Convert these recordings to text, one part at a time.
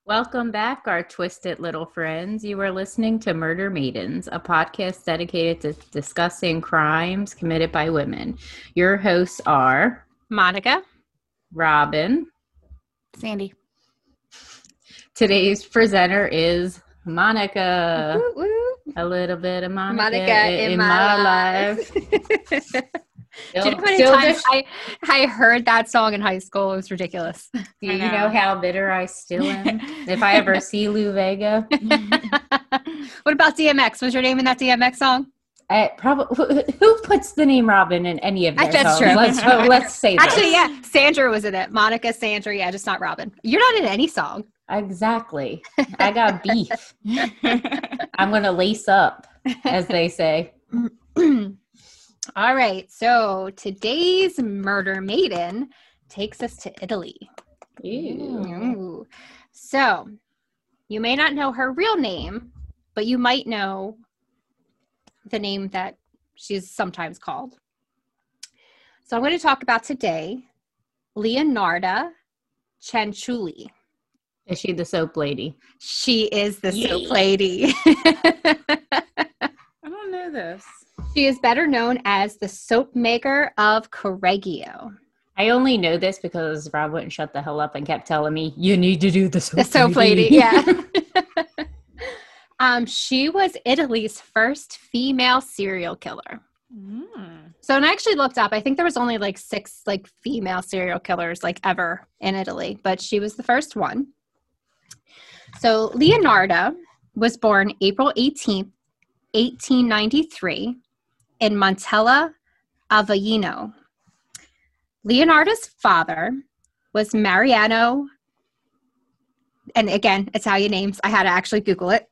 Welcome back, our twisted little friends. You are listening to Murder Maidens, a podcast dedicated to discussing crimes committed by women. Your hosts are Monica. Robin. Sandy. Today's presenter is Monica. Woo, woo. A little bit of Monica in my life. Do you know how many times I heard that song in high school? It was ridiculous. Do you know how bitter I still am? If I ever see Lou Vega. What about DMX? Was your name in that DMX song? Probably. Who puts the name Robin in any of their That's songs? true. Let's say that. Actually, yeah. Sandra was in it. Monica, Sandra. Yeah, just not Robin. You're not in any song. Exactly. I got beef. I'm going to lace up, as they say. All right. So today's murder maiden takes us to Italy. Ooh. So you may not know her real name, but you might know the name that she's sometimes called. So I'm going to talk about today Leonarda Cianciulli. Is she the soap lady? She is the soap lady. I don't know this. She is better known as the soap maker of Correggio. I only know this because Rob wouldn't shut the hell up and kept telling me, you need to do the soap lady. Yeah. She was Italy's first female serial killer. So, and I actually looked up, I think there was only like 6 like female serial killers like ever in Italy, but she was the first one. So Leonarda was born April 18th, 1893 in Montella Avellino. Leonarda's father was Mariano, and again, Italian names. I had to actually Google it.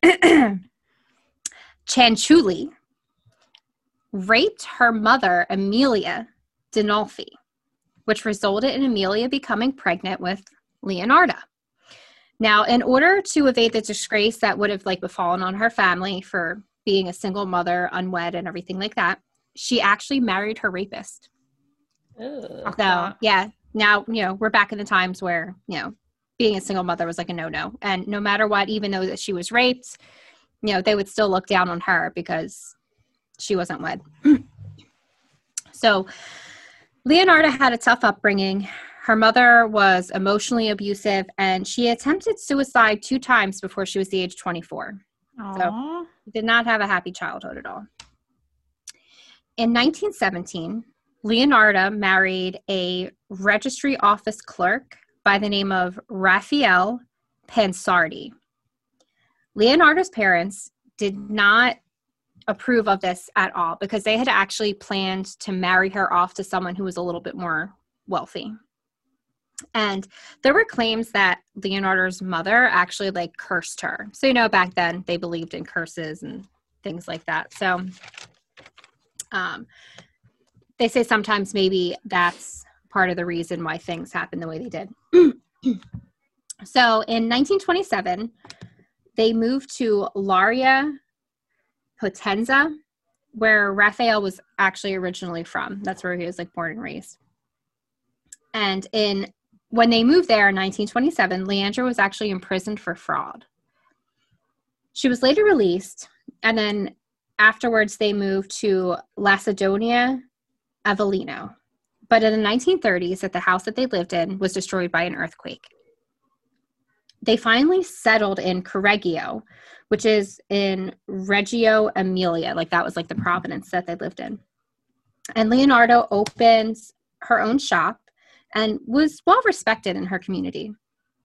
Cianciulli raped her mother, Amelia Dinolfi, which resulted in Amelia becoming pregnant with Leonarda. Now, in order to evade the disgrace that would have like befallen on her family for being a single mother, unwed, and everything like that, she actually married her rapist. So, yeah, now, we're back in the times where, being a single mother was like a no-no. And no matter what, even though that she was raped, they would still look down on her because she wasn't wed. So Leonarda had a tough upbringing. Her mother was emotionally abusive, and she attempted suicide 2 times before she was the age 24. Aww. So did not have a happy childhood at all. In 1917, Leonarda married a registry office clerk by the name of Raphael Pansardi. Leonarda's parents did not approve of this at all because they had actually planned to marry her off to someone who was a little bit more wealthy. And there were claims that Leonarda's mother actually like cursed her. So, back then they believed in curses and things like that. So they say sometimes maybe that's part of the reason why things happened the way they did. So in 1927, they moved to Laria Potenza, where Raphael was actually originally from. That's where he was like born and raised. And when they moved there in 1927, Leandra was actually imprisoned for fraud. She was later released, and then afterwards they moved to Lacedonia Avellino. But in the 1930s, the house that they lived in was destroyed by an earthquake. They finally settled in Correggio, which is in Reggio Emilia. Like that was like the province that they lived in. And Leonardo opened her own shop and was well respected in her community.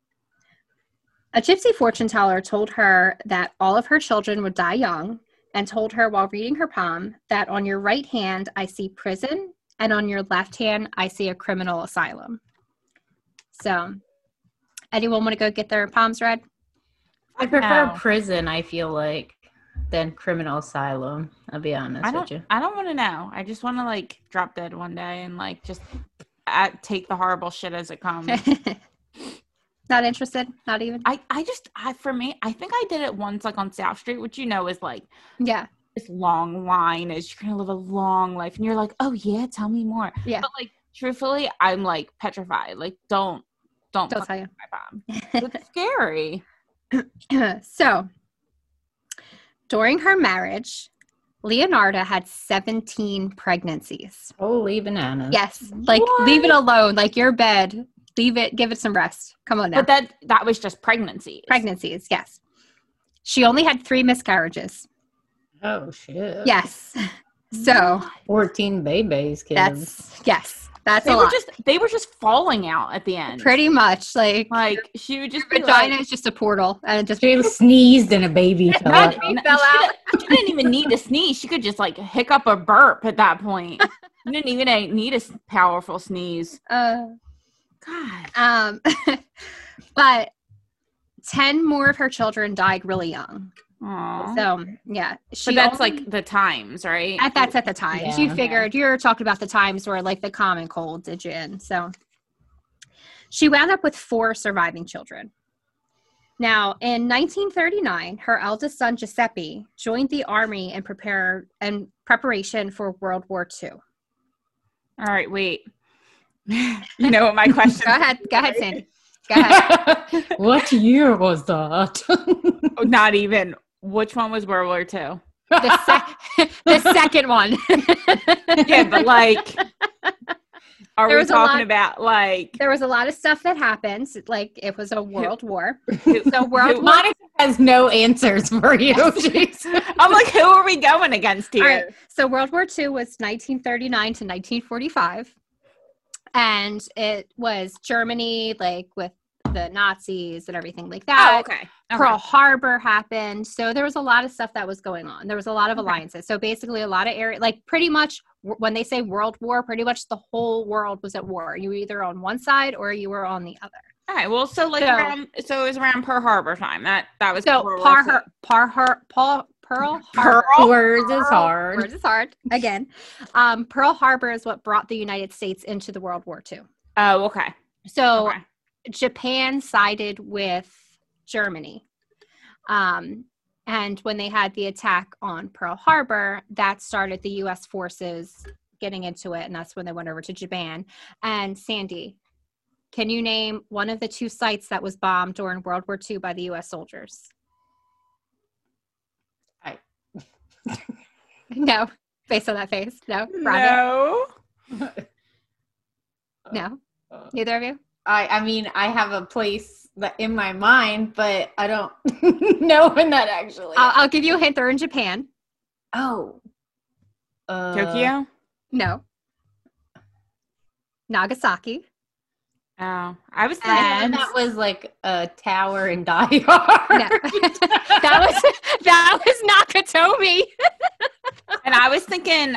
A gypsy fortune teller told her that all of her children would die young and told her while reading her palm that on your right hand, I see prison, and on your left hand, I see a criminal asylum. So, anyone want to go get their palms read? I prefer prison, I feel like, than criminal asylum. I'll be honest with you. I don't want to know. I just want to like drop dead one day and like just take the horrible shit as it comes. Not interested? Not even? For me, I think I did it once like on South Street, which is like, yeah, this long line is you're going to live a long life. And you're like, oh yeah, tell me more. Yeah. But like, truthfully, I'm like petrified. Like, don't tell you. my mom. It's scary. So, during her marriage, Leonarda had 17 pregnancies. Holy bananas. Yes, like leave it alone. Like your bed, leave it, give it some rest. Come on now. But that was just pregnancies. Pregnancies, yes. She only had 3 miscarriages. Oh, shit. Yes. So 14 babies, kids. That's They a were lot. they were just falling out at the end. Pretty much, like she would just your be vagina like, is just a portal, and it just She sneezed and a baby fell out. fell out. She didn't even need to sneeze. She could just like hiccup or burp at that point. She didn't even need a powerful sneeze. God. But 10 more of her children died really young. Aww. So yeah, But that's like the times, right? that's at the time. Yeah. She figured you're talking about the times where like the common cold did you in. So she wound up with 4 surviving children. Now, in 1939, her eldest son Giuseppe joined the army in preparation for World War II. All right, wait. You know what my question? Go ahead, Sandy. Go ahead. What year was that? Not even. Which one was World War II? The second one. Yeah, but like, are we talking about like? There was a lot of stuff that happened. Like it was a world war. So Monica has no answers for you. I'm like, who are we going against here? All right. So World War II was 1939 to 1945. And it was Germany, like with the Nazis and everything like that. Oh, okay. Pearl Harbor happened. So there was a lot of stuff that was going on. There was a lot of alliances. So basically a lot of area, like pretty much when they say world war, pretty much the whole world was at war. You were either on one side or you were on the other. All right. Well, so like it was around Pearl Harbor time. That was so Pearl Harbor. Words is hard. Words is hard. Again, Pearl Harbor is what brought the United States into the World War II. Oh, okay. So Japan sided with Germany. And when they had the attack on Pearl Harbor, that started the U.S. forces getting into it. And that's when they went over to Japan. And Sandy, can you name one of the 2 sites that was bombed during World War II by the U.S. soldiers? No, based on that face. No. No. Neither of you. I mean, I have a place in my mind, but I don't know when that actually. I'll give you a hint. They're in Japan. Oh. Tokyo? No. Nagasaki. Oh, I was thinking And that was like a tower in Die Hard. No. that was Nakatomi. And I was thinking,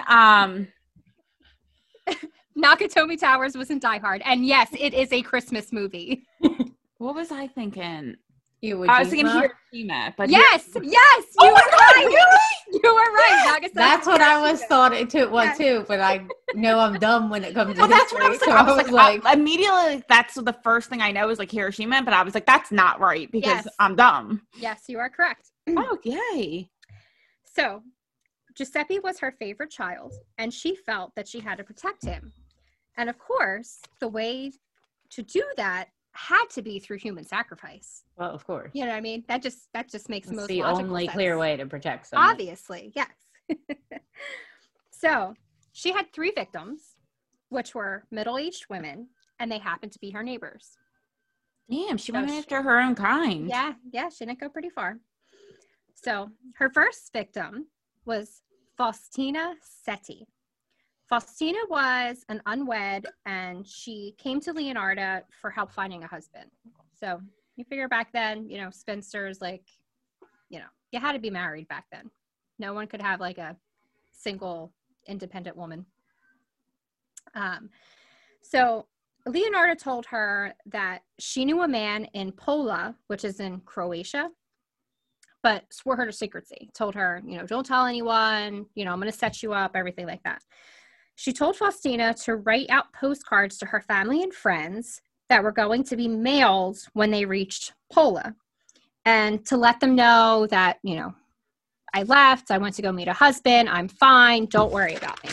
Nakatomi Towers was in Die Hard. And yes, it is a Christmas movie. what was I thinking? I was thinking Hiroshima, but yes, you were right. Really? You were right. Nagasaki. That's what I was thought it was too, but I know I'm dumb when it comes to that's what I history. was thinking. I was like, immediately that's the first thing I know is like Hiroshima, but I was like, that's not right because I'm dumb. Yes, you are correct. Oh, yay. So Giuseppe was her favorite child, and she felt that she had to protect him. And of course, the way to do that had to be through human sacrifice. Well, of course. You know what I mean? That just makes the most the logical only sense. clear way to protect someone. Obviously, yes. So she had 3 victims, which were middle-aged women, and they happened to be her neighbors. Damn, she went after her own kind. Yeah, she didn't go pretty far. So her first victim was Faustina Setti. Faustina was an unwed, and she came to Leonarda for help finding a husband. So you figure back then, spinsters, like, you had to be married back then. No one could have like a single independent woman. So Leonarda told her that she knew a man in Pola, which is in Croatia, but swore her to secrecy. Told her, don't tell anyone, I'm going to set you up, everything like that. She told Faustina to write out postcards to her family and friends that were going to be mailed when they reached Pola, and to let them know that, I left, I went to go meet a husband, I'm fine, don't worry about me.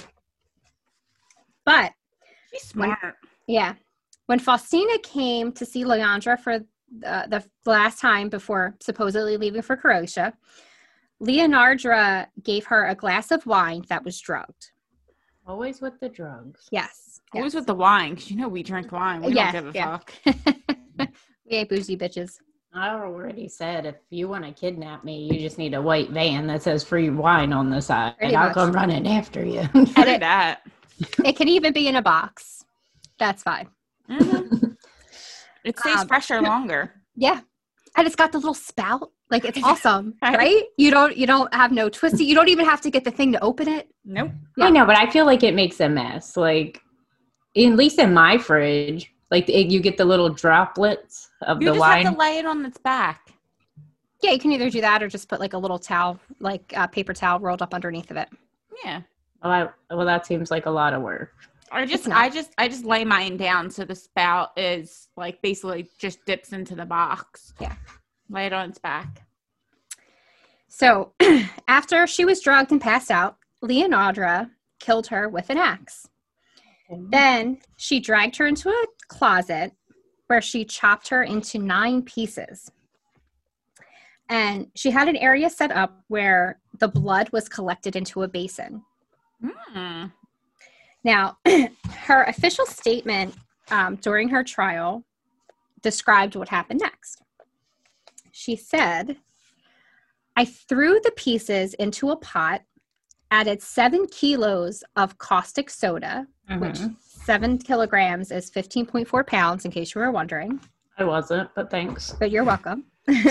But she's smart. When Faustina came to see Leandra for the last time before supposedly leaving for Croatia, Leonardra gave her a glass of wine that was drugged. Always with the drugs. Yes. Always with the wine, because we drink wine. We don't give a fuck. We ain't bougie bitches. I already said if you want to kidnap me, you just need a white van that says free wine on the side. Pretty I'll much. come running after you. Free that. It can even be in a box. That's fine. Mm-hmm. It stays fresher longer. Yeah. And it's got the little spout. Like, it's awesome, right? You don't have no twisty. You don't even have to get the thing to open it. Nope. Yeah. I know, but I feel like it makes a mess. Like, at least in my fridge, like you get the little droplets of the wine. You just have to lay it on its back. Yeah, you can either do that or just put like a little towel, like a paper towel rolled up underneath of it. Yeah. Well, that seems like a lot of work. I just lay mine down so the spout is like basically just dips into the box. Yeah. Lay it on its back. So after she was drugged and passed out, Leonardra killed her with an axe. Then she dragged her into a closet where she chopped her into 9 pieces. And she had an area set up where the blood was collected into a basin. Mm. Now, her official statement during her trial described what happened next. She said, I threw the pieces into a pot, added 7 kilos of caustic soda, which 7 kilograms is 15.4 pounds, in case you were wondering. I wasn't, but thanks. But you're welcome.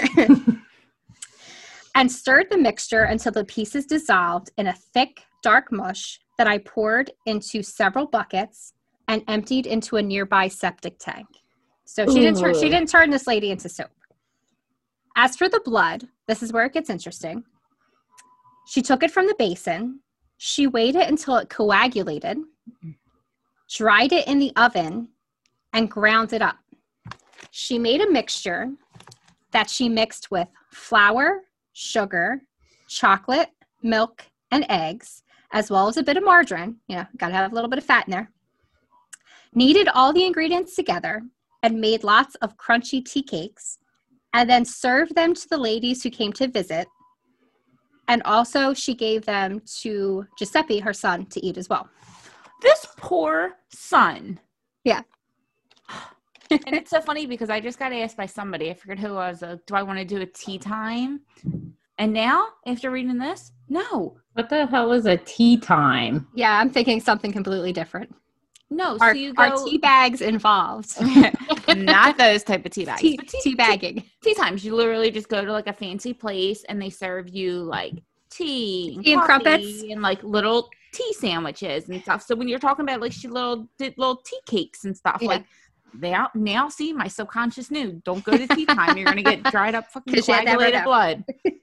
And stirred the mixture until the pieces dissolved in a thick, dark mush that I poured into several buckets and emptied into a nearby septic tank. So she didn't turn this lady into soap. As for the blood, this is where it gets interesting. She took it from the basin. She weighed it until it coagulated, dried it in the oven, and ground it up. She made a mixture that she mixed with flour, sugar, chocolate, milk, and eggs, as well as a bit of margarine. Got to have a little bit of fat in there. Kneaded all the ingredients together and made lots of crunchy tea cakes, and then served them to the ladies who came to visit. And also she gave them to Giuseppe, her son, to eat as well. This poor son. Yeah. And it's so funny because I just got asked by somebody, I forget who I was, do I want to do a tea time? And now, after reading this, no. What the hell is a tea time? Yeah, I'm thinking something completely different. No, Are so you go... Are tea bags involved? Not those type of tea bags. Tea bagging. Tea times. You literally just go to like a fancy place and they serve you like tea and crumpets and like little tea sandwiches and stuff. So when you're talking about like she little tea cakes and stuff, like now see, my subconscious knew, don't go to tea time. You're gonna get dried up fucking coagulated blood.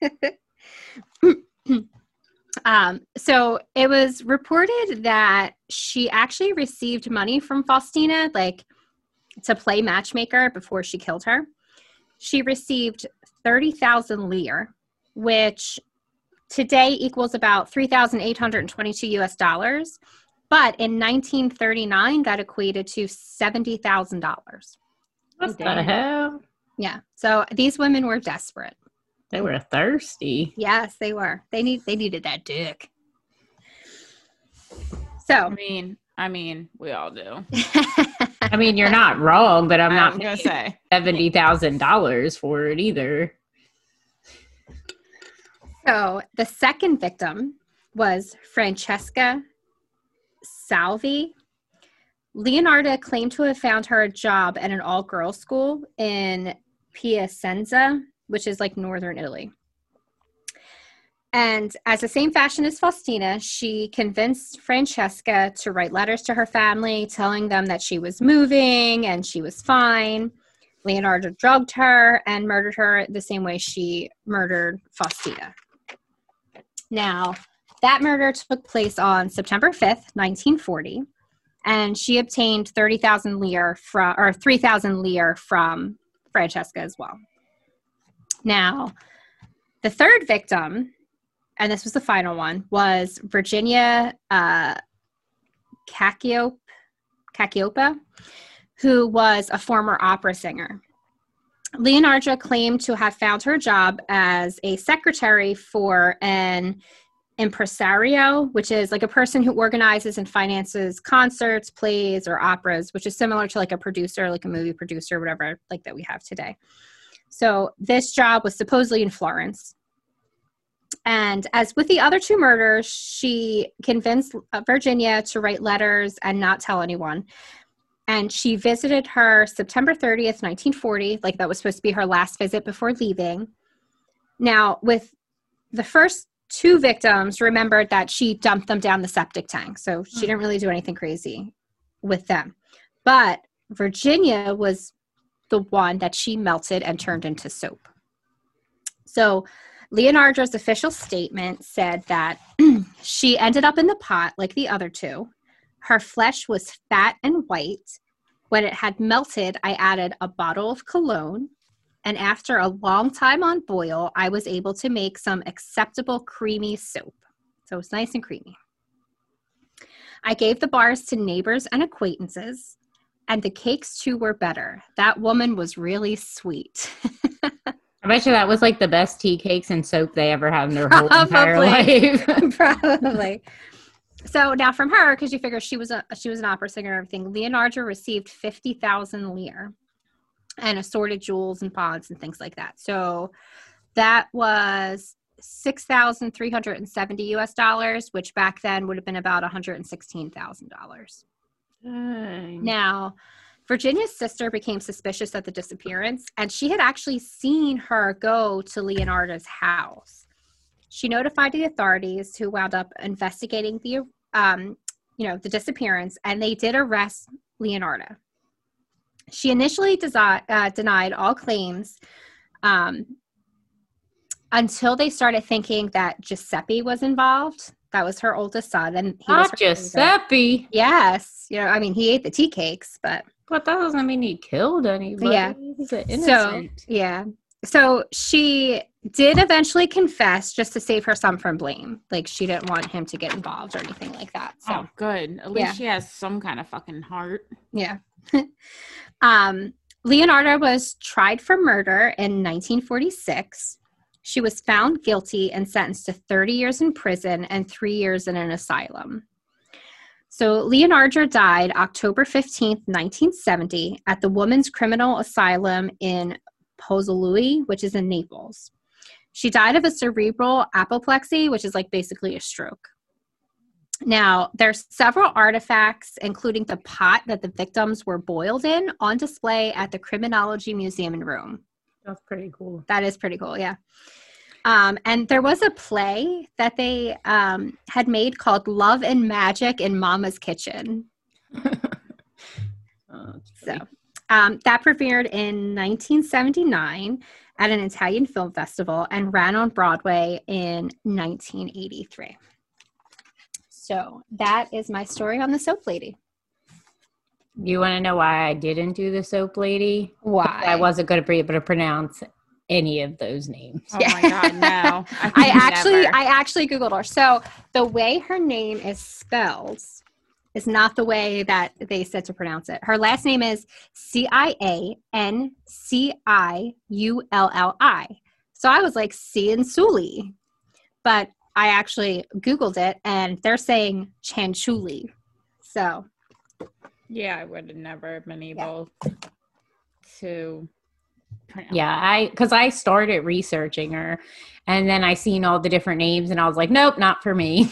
So it was reported that she actually received money from Faustina, like to play matchmaker before she killed her. She received 30,000 lire, which today equals about $3,822 US. But in 1939, that equated to $70,000. What the hell? Yeah. So these women were desperate. They were thirsty. Yes, they were. They needed that dick. So I mean, we all do. I mean, you're not wrong, but I'm not gonna say $70,000 for it either. So the second victim was Francesca Salvi. Leonarda claimed to have found her a job at an all-girls school in Piacenza, which is like northern Italy. And as the same fashion as Faustina, she convinced Francesca to write letters to her family, telling them that she was moving and she was fine. Leonarda drugged her and murdered her the same way she murdered Faustina. Now, that murder took place on September 5th, 1940, and she obtained 30,000 lire or 3,000 lire from Francesca as well. Now, the third victim, and this was the final one, was Virginia Cacciopa, who was a former opera singer. Leonardo claimed to have found her job as a secretary for an impresario, which is like a person who organizes and finances concerts, plays, or operas, which is similar to like a producer, like a movie producer, whatever, like that we have today. So this job was supposedly in Florence. And as with the other two murders, she convinced Virginia to write letters and not tell anyone. And she visited her September 30th, 1940, like that was supposed to be her last visit before leaving. Now, with the first two victims, remembered that she dumped them down the septic tank. So she didn't really do anything crazy with them. But Virginia was the one that she melted and turned into soap. So Leonardo's official statement said that she ended up in the pot like the other two. Her flesh was fat and white. When it had melted, I added a bottle of cologne. And after a long time on boil, I was able to make some acceptable creamy soap. So it's nice and creamy. I gave the bars to neighbors and acquaintances, and the cakes too were better. That woman was really sweet. I bet you that was like the best tea cakes and soap they ever had in their whole entire life. Probably. So now from her, because you figure she was an opera singer and everything, Leonardo received 50,000 lire and assorted jewels and pods and things like that. So that was $6,370 US, which back then would have been about $116,000. Now, Virginia's sister became suspicious of the disappearance, and she had actually seen her go to Leonardo's house. She notified the authorities, who wound up investigating the disappearance, and they did arrest Leonardo. She initially denied all claims until they started thinking that Giuseppe was involved. That was her oldest son, and he was Giuseppe. Yes, he ate the tea cakes, but that doesn't mean he killed anybody. Yeah, he's innocent. So she did eventually confess just to save her son from blame. Like, she didn't want him to get involved or anything like that. So. Oh, good. At least she has some kind of fucking heart. Yeah. Leonardo was tried for murder in 1946. She was found guilty and sentenced to 30 years in prison and 3 years in an asylum. So Leonardo died October 15th, 1970 at the Women's Criminal Asylum in Pozzolui, which is in Naples. She died of a cerebral apoplexy, which is like basically a stroke. Now, there's several artifacts, including the pot that the victims were boiled in, on display at the Criminology Museum in Rome. That's pretty cool. That is pretty cool, yeah. And there was a play that they had made called Love and Magic in Mama's Kitchen. That premiered in 1979 at an Italian film festival and ran on Broadway in 1983. So that is my story on the soap lady. You want to know why I didn't do the soap lady? Why? I wasn't going to be able to pronounce any of those names. Oh my God, no. I actually Googled her. So the way her name is spelled is not the way that they said to pronounce it. Her last name is Cianciulli. So I was like, Cianciulli. But I actually Googled it, and they're saying Cianciulli. So. Yeah, I would have never been able to pronounce. Yeah, because I started researching her, and then I seen all the different names, and I was like, nope, not for me.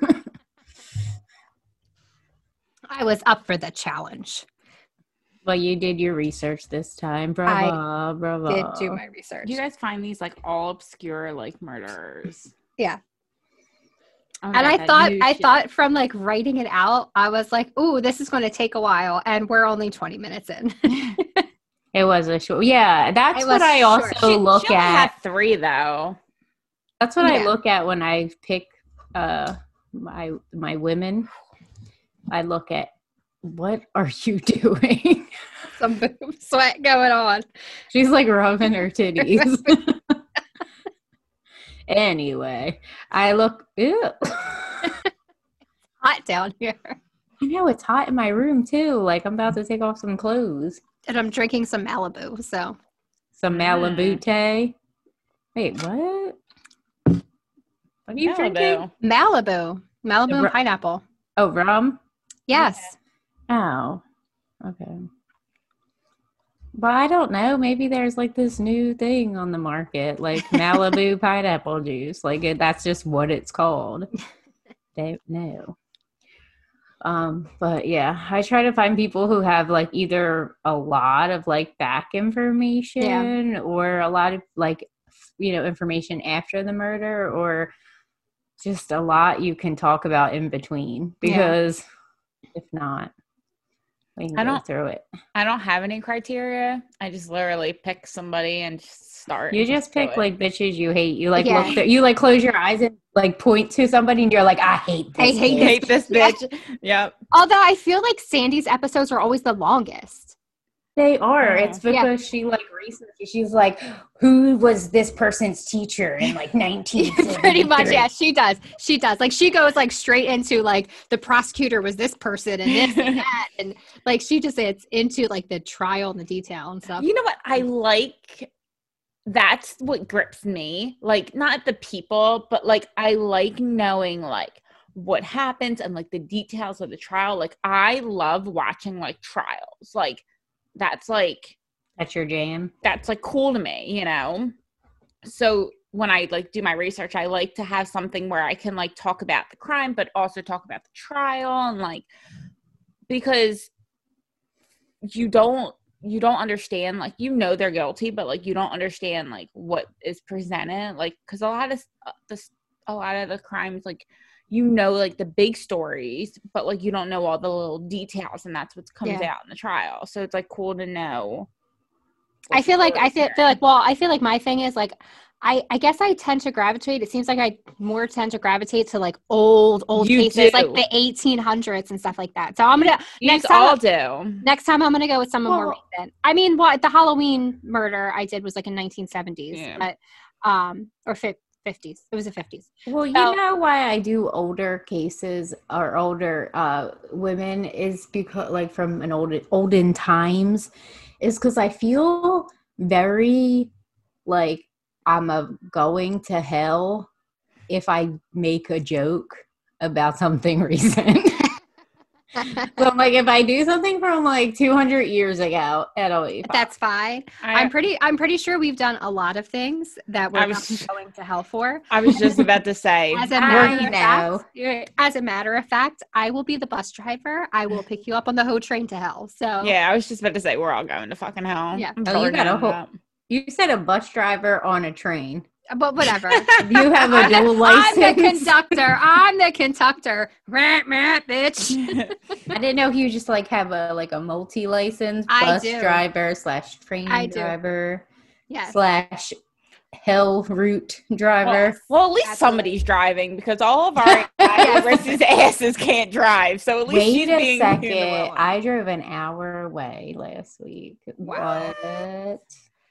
I was up for the challenge. Well, you did your research this time. Bravo, bravo. I did do my research. You guys find these like all obscure like murderers. Yeah. Oh, and I thought from like writing it out, I was like, ooh, this is going to take a while. And we're only 20 minutes in. It was a short. Yeah, that's what I also look she only at. Had 3 though. That's what I look at when I pick my women. I look at, what are you doing? Some boob sweat going on. She's like rubbing her titties. Anyway, I look, ew. Hot down here. I know, it's hot in my room too. Like, I'm about to take off some clothes. And I'm drinking some Malibu, so. Some Malibu tea. Wait, what? What are you drinking? Malibu and pineapple. Oh, rum? Yes. Yeah. Oh, okay. But I don't know. Maybe there's like this new thing on the market, like Malibu pineapple juice. Like that's just what it's called. Don't know. But yeah, I try to find people who have like either a lot of like back information or a lot of like, information after the murder, or just a lot you can talk about in between, because if not, we can go through it. I don't have any criteria. I just literally pick somebody and just start. You just pick like bitches you hate. You like look you like close your eyes and like point to somebody and you're like, I hate this. I hate this bitch. Yep. Although I feel like Sandy's episodes are always the longest. They are. It's because she like researches. She's like, who was this person's teacher in like 1973? Pretty much, yeah, she does. She does. Like she goes like straight into like the prosecutor was this person and this and that, and like she just it's into like the trial and the detail and stuff. You know what I like? That's what grips me. Like not the people, but like I like knowing like what happens and like the details of the trial. Like I love watching like trials. Like that's your jam. That's like cool to me, So when I like do my research, I like to have something where I can like talk about the crime, but also talk about the trial, and like because you don't understand, like they're guilty, but like you don't understand like what is presented, like because a lot of the crimes like like the big stories, but like you don't know all the little details, and that's what comes out in the trial. So it's like cool to know. I feel like my thing is like I guess I tend to gravitate. It seems like I more tend to gravitate to like old cases, like the 1800s and stuff like that. So I'm gonna next time I'm gonna go with someone more recent. I mean, the Halloween murder I did was like in 1970s, but or 50s. It was the 50s. Well, you know why I do older cases or older women is because like from an olden times is because I feel very like I'm going to hell if I make a joke about something recent. So like if I do something from like 200 years ago, it'll be fine. That's fine. I'm pretty sure we've done a lot of things that we're not going to hell for. I was just about to say. As a matter of fact, I will be the bus driver. I will pick you up on the whole train to hell. So yeah, I was just about to say we're all going to fucking hell. Yeah. You said a bus driver on a train. But whatever. You have a dual license. I'm the conductor. Bitch. I didn't know you just like have a multi-license bus driver / train driver. Yes. / hell route driver. Well, at least somebody's driving because all of our asses can't drive. So at least she's being second. I drove an hour away last week. Wow. What?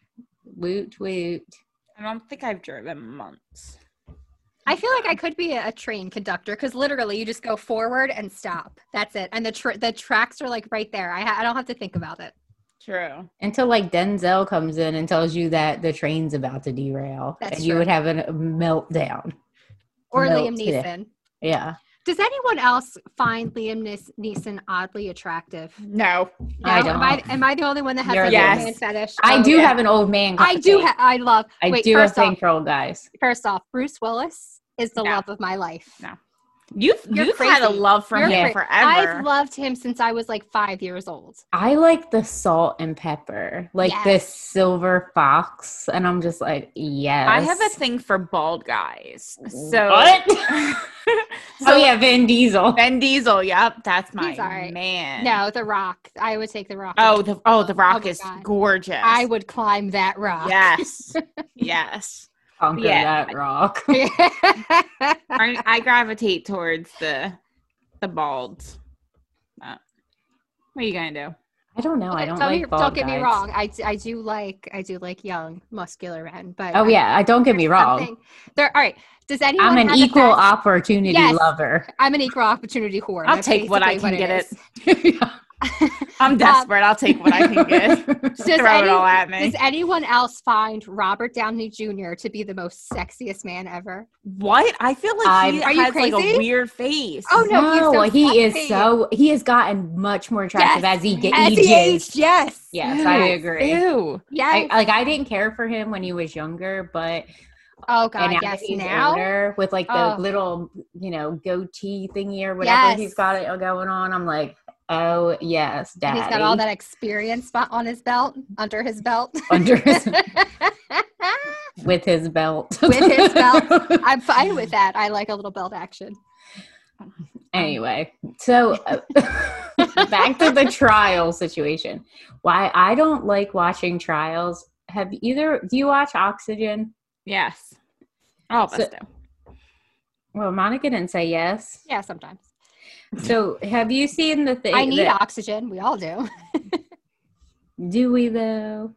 Woot. I don't think I've driven months. I feel like I could be a train conductor because literally you just go forward and stop. That's it. And the tracks are like right there. I don't have to think about it. True. Until like Denzel comes in and tells you that the train's about to derail. That's and true. You would have a meltdown. Or Liam Neeson. Yeah. Does anyone else find Liam Neeson oddly attractive? No. I don't. Am I the only one that has a man fetish? I do have an old man. I do. I do have a thing for old guys. First off, Bruce Willis is the love of my life. No. You've had a love for him forever. I've loved him since I was like 5 years old. I like the salt and pepper, like this silver fox, and I'm just like, yes. I have a thing for bald guys. So what? Vin Diesel. Vin Diesel, yep, that's my man. No, The Rock. I would take The Rock. The Rock is gorgeous. I would climb that rock. Yes, yes. Conquer that rock. I gravitate towards the balds. What are you gonna do? I don't know. I don't like bald Don't get me wrong. I do like young, muscular men. But don't get me wrong. All right. Does anyone? I'm an equal opportunity lover. I'm an equal opportunity whore. I'll take what I can get it. I'm desperate. I'll take what I can get. Throw it all at me. Does anyone else find Robert Downey Jr. to be the most sexiest man ever? What? I feel like he has like a weird face. Oh no, he has gotten much more attractive as he ages. He aged, yes. Yes, I agree. Ew. Yes. I didn't care for him when he was younger, but oh god, yes, he's older with like the little, goatee thingy or whatever he's got it going on. I'm like, oh yes, daddy. And he's got all that experience on his belt, under his belt. With his belt. With his belt. I'm fine with that. I like a little belt action. Anyway, so back to the trial situation. Why I don't like watching trials. Do you watch Oxygen? Yes. All of us do. Well, Monica didn't say yes. Yeah, sometimes. So have you seen the thing? I need oxygen. We all do. Do we though?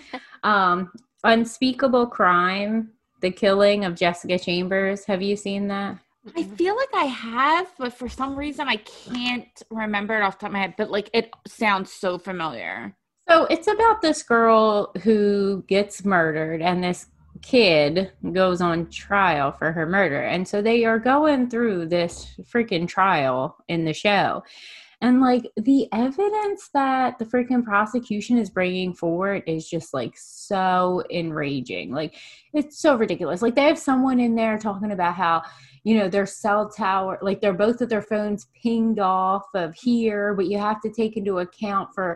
Unspeakable Crime, the killing of Jessica Chambers. Have you seen that? I feel like I have, but for some reason I can't remember it off the top of my head, but like it sounds so familiar. So it's about this girl who gets murdered and this kid goes on trial for her murder. And so they are going through this freaking trial in the show. And like the evidence that the freaking prosecution is bringing forward is just like so enraging. Like it's so ridiculous. Like they have someone in there talking about how, their cell tower, like they're both of their phones pinged off of here, but you have to take into account for,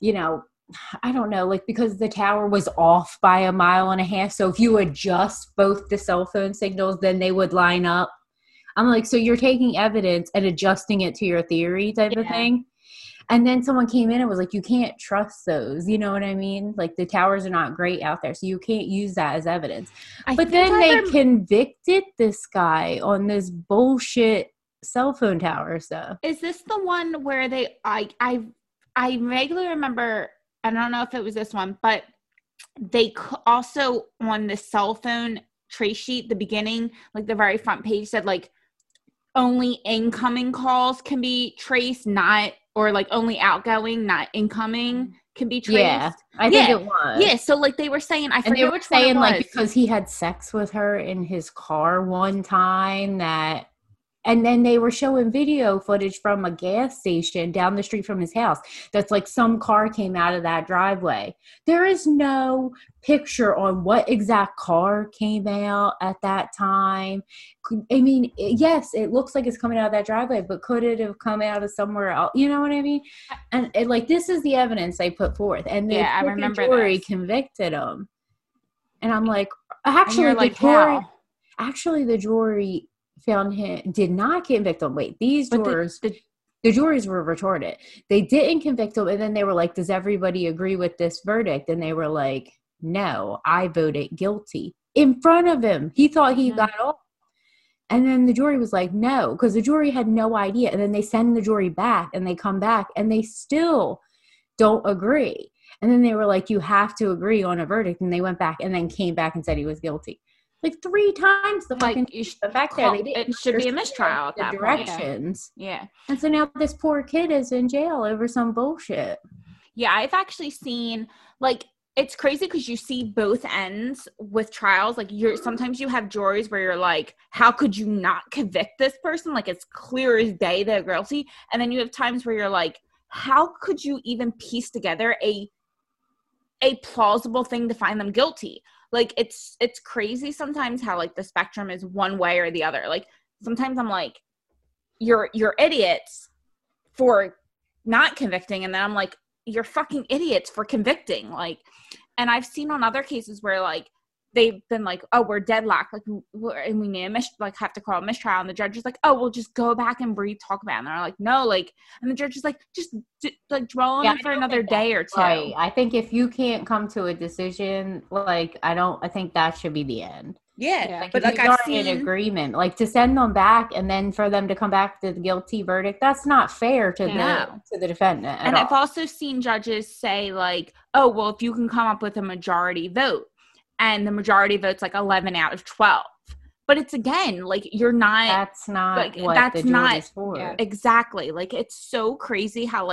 I don't know, like because the tower was off by 1.5 miles. So if you adjust both the cell phone signals, then they would line up. I'm like, so you're taking evidence and adjusting it to your theory type of thing. And then someone came in and was like, you can't trust those. You know what I mean? Like the towers are not great out there. So you can't use that as evidence. But then they convicted this guy on this bullshit cell phone tower stuff. Is this the one where I vaguely remember, I don't know if it was this one, but they also on the cell phone trace sheet, the beginning, like the very front page said like only incoming calls can be traced, or like only outgoing, not incoming can be traced. Yeah, I think it was. Yeah, so like they were saying, I forget which one it was. Like because he had sex with her in his car one time and then they were showing video footage from a gas station down the street from his house. That's like some car came out of that driveway. There is no picture on what exact car came out at that time. I mean, yes, it looks like it's coming out of that driveway, but could it have come out of somewhere else? You know what I mean? And like, this is the evidence they put forth. And the jury convicted him. And I'm like, actually, the jury found him, did not convict him. Wait, these jurors, the juries were retarded. They didn't convict him. And then they were like, does everybody agree with this verdict? And they were like, no, I voted guilty in front of him. He thought he got off. And then the jury was like, no, because the jury had no idea. And then they send the jury back and they come back and they still don't agree. And then they were like, you have to agree on a verdict. And they went back and then came back and said he was guilty. Like 3 times the fucking fact there. It should be a mistrial at that directions. Point. Yeah. And so now this poor kid is in jail over some bullshit. Yeah, I've actually seen, like, it's crazy because you see both ends with trials. Like, sometimes you have juries where you're like, how could you not convict this person? Like, it's clear as day they're guilty. And then you have times where you're like, how could you even piece together a plausible thing to find them guilty? Like, it's crazy sometimes how, like, the spectrum is one way or the other. Like, sometimes I'm like, you're idiots for not convicting. And then I'm like, you're fucking idiots for convicting. Like, and I've seen on other cases where, like, they've been like, oh, we're deadlocked. Like, and we need have to call a mistrial. And the judge is like, oh, we'll just go back and talk about it. And they're like, no, like, and the judge is like, just dwell on it for another day or two. Right. I think if you can't come to a decision, like, I think that should be the end. Yeah. Like, but like, I've seen an agreement, like, to send them back and then for them to come back to the guilty verdict, that's not fair to the defendant. And I've also seen judges say, like, oh, well, if you can come up with a majority vote, and the majority votes like 11 out of 12. But it's, again, like, you're not. That's not like, what that's the not is for. Exactly. Like, it's so crazy how, like,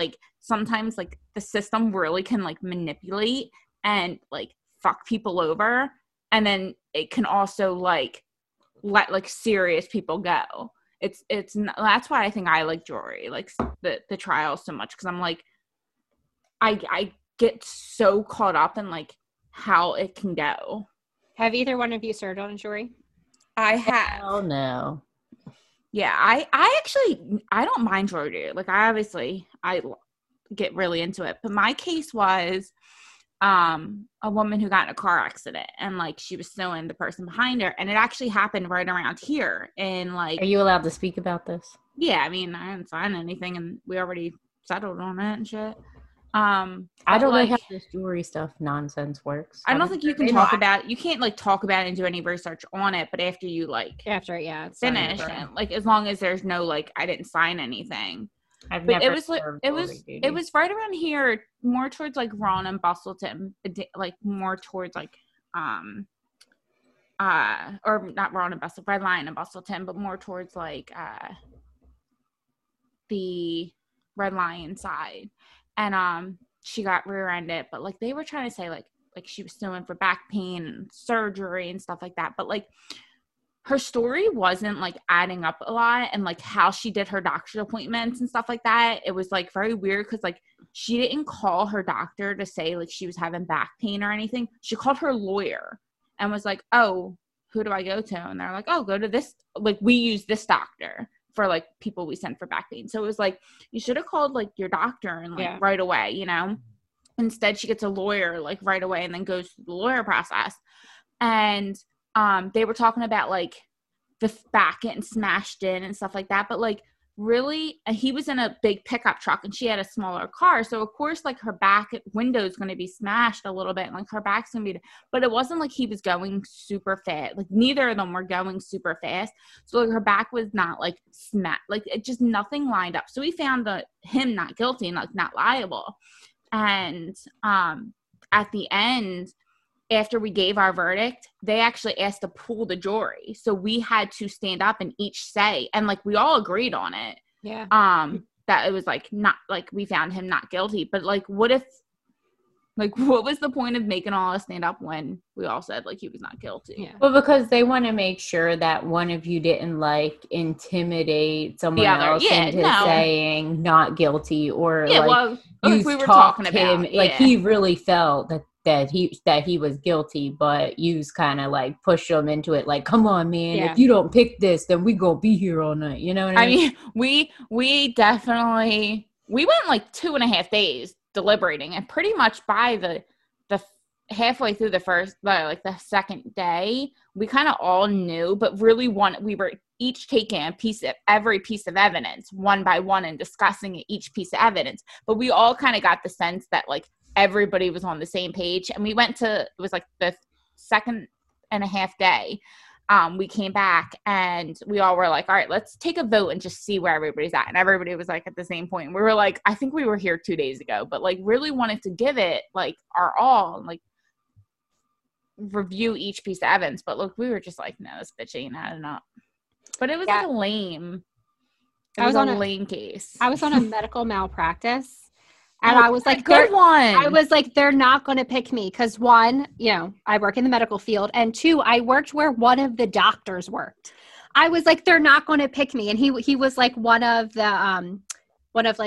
sometimes like the system really can like manipulate and like fuck people over, and then it can also like let like serious people go. That's why I think I like jury, like the trial so much, because I'm like I get so caught up in like how it can go. Have either one of you served on a jury? I have. Oh no. Yeah, I actually I don't mind jury. Like I get really into it, but my case was a woman who got in a car accident, and like she was suing the person behind her, and it actually happened right around here. And like, are you allowed to speak about this? Yeah, I mean, I didn't sign anything, and we already settled on it and shit. I don't know how this jewelry stuff nonsense works. I don't think you can talk about. You can't like talk about it and do any research on it. But after you like it's finish, and like as long as there's no like I didn't sign anything. But it was right around here, more towards like Ron and Bustleton, like more towards like or not Ron and Bustleton, Red Lion and Bustleton, but more towards like the Red Lion side. And she got rear-ended, but like they were trying to say like she was suing for back pain and surgery and stuff like that, but like her story wasn't like adding up a lot, and like how she did her doctor's appointments and stuff like that, it was like very weird, because like she didn't call her doctor to say like she was having back pain or anything. She called her lawyer and was like, oh, who do I go to? And they're like, oh, go to this, like we use this doctor for like people we send for back pain. So it was like, you should have called like your doctor and like right away, you know. Instead she gets a lawyer like right away and then goes through the lawyer process. And they were talking about like the back getting smashed in and stuff like that, but like really he was in a big pickup truck and she had a smaller car, so of course like her back window is going to be smashed a little bit and like her back's going to be, but it wasn't like he was going super fast, like neither of them were going super fast, so like her back was not like smacked, like it just nothing lined up. So we found him not guilty and like not liable. And at the end, after we gave our verdict, they actually asked to pull the jury. So we had to stand up and each say, and like we all agreed on it. Yeah. That it was like not like we found him not guilty. But like what was the point of making all us stand up when we all said like he was not guilty? Yeah. Well, because they want to make sure that one of you didn't like intimidate someone else into saying not guilty, or we were talking about him, like he really felt that he was guilty, but you kind of like push him into it, like, come on, man, if you don't pick this, then we gonna be here all night, you know what I mean? We definitely went like 2.5 days deliberating, and pretty much by the halfway through the second day, we kind of all knew, but really we were each taking every piece of evidence one by one and discussing each piece of evidence, but we all kind of got the sense that like everybody was on the same page. And we went to, it was like the 2.5 day, we came back and we all were like, all right, let's take a vote and just see where everybody's at. And everybody was like at the same point. We were like, I think we were here 2 days ago, but like really wanted to give it like our all and like review each piece of evidence. But look, we were just like, no, this bitch ain't adding up. But it was like a lame case. I was on a medical malpractice. And I was like, good one. I was like, they're not going to pick me because one, you know, I work in the medical field, and two, I worked where one of the doctors worked. I was like, they're not going to pick me. And he was like not one of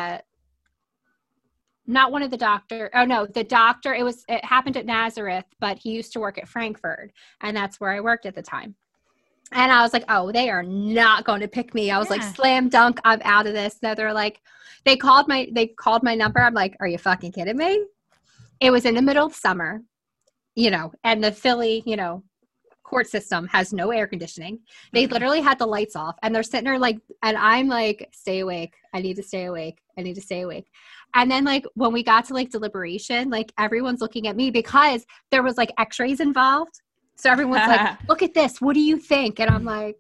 the doctor. Oh no, the doctor, it happened at Nazareth, but he used to work at Frankfurt, and that's where I worked at the time. And I was like, oh, they are not going to pick me. I was like, slam dunk, I'm out of this. No, they're like, they called my number. I'm like, are you fucking kidding me? It was in the middle of summer, you know, and the Philly, you know, court system has no air conditioning. They literally had the lights off, and they're sitting there like, and I'm like, stay awake. I need to stay awake. I need to stay awake. And then like when we got to like deliberation, like everyone's looking at me because there was like x-rays involved. So everyone's like, look at this. What do you think? And I'm like,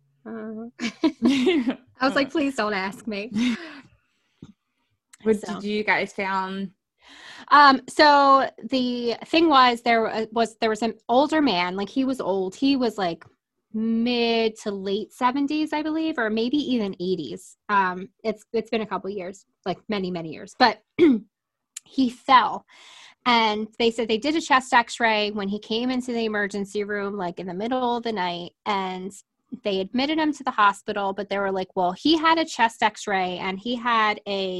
I was like, please don't ask me. What did you guys found? So the thing was, there was an older man, like he was old. He was like mid to late 70s, I believe, or maybe even 80s. It's been a couple years, like many, many years, but he fell. And they said they did a chest x-ray when he came into the emergency room, like in the middle of the night, and they admitted him to the hospital, but they were like, well, he had a chest x-ray and he had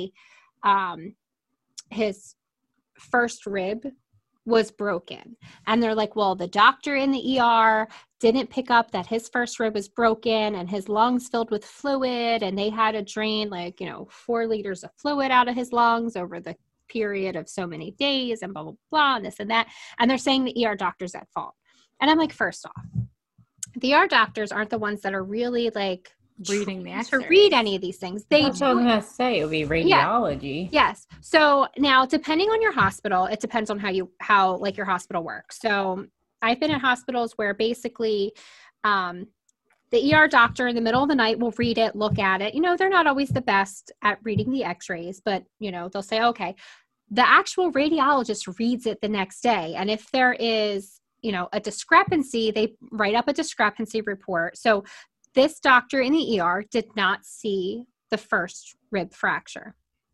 his first rib was broken. And they're like, well, the doctor in the ER didn't pick up that his first rib was broken and his lungs filled with fluid, and they had to drain 4 liters of fluid out of his lungs over the period of so many days and blah, blah, blah, and this and that. And they're saying the ER doctor's at fault. And I'm like, first off, the ER doctors aren't the ones that are really like reading the to read any of these things. That's what I'm going to say. It would be radiology. Yeah. Yes. So now, depending on your hospital, it depends on how your hospital works. So I've been in hospitals where basically the ER doctor in the middle of the night will read it, look at it. They're not always the best at reading the x-rays, but, they'll say, okay, the actual radiologist reads it the next day. And if there is, a discrepancy, they write up a discrepancy report. So this doctor in the ER did not see the first rib fracture.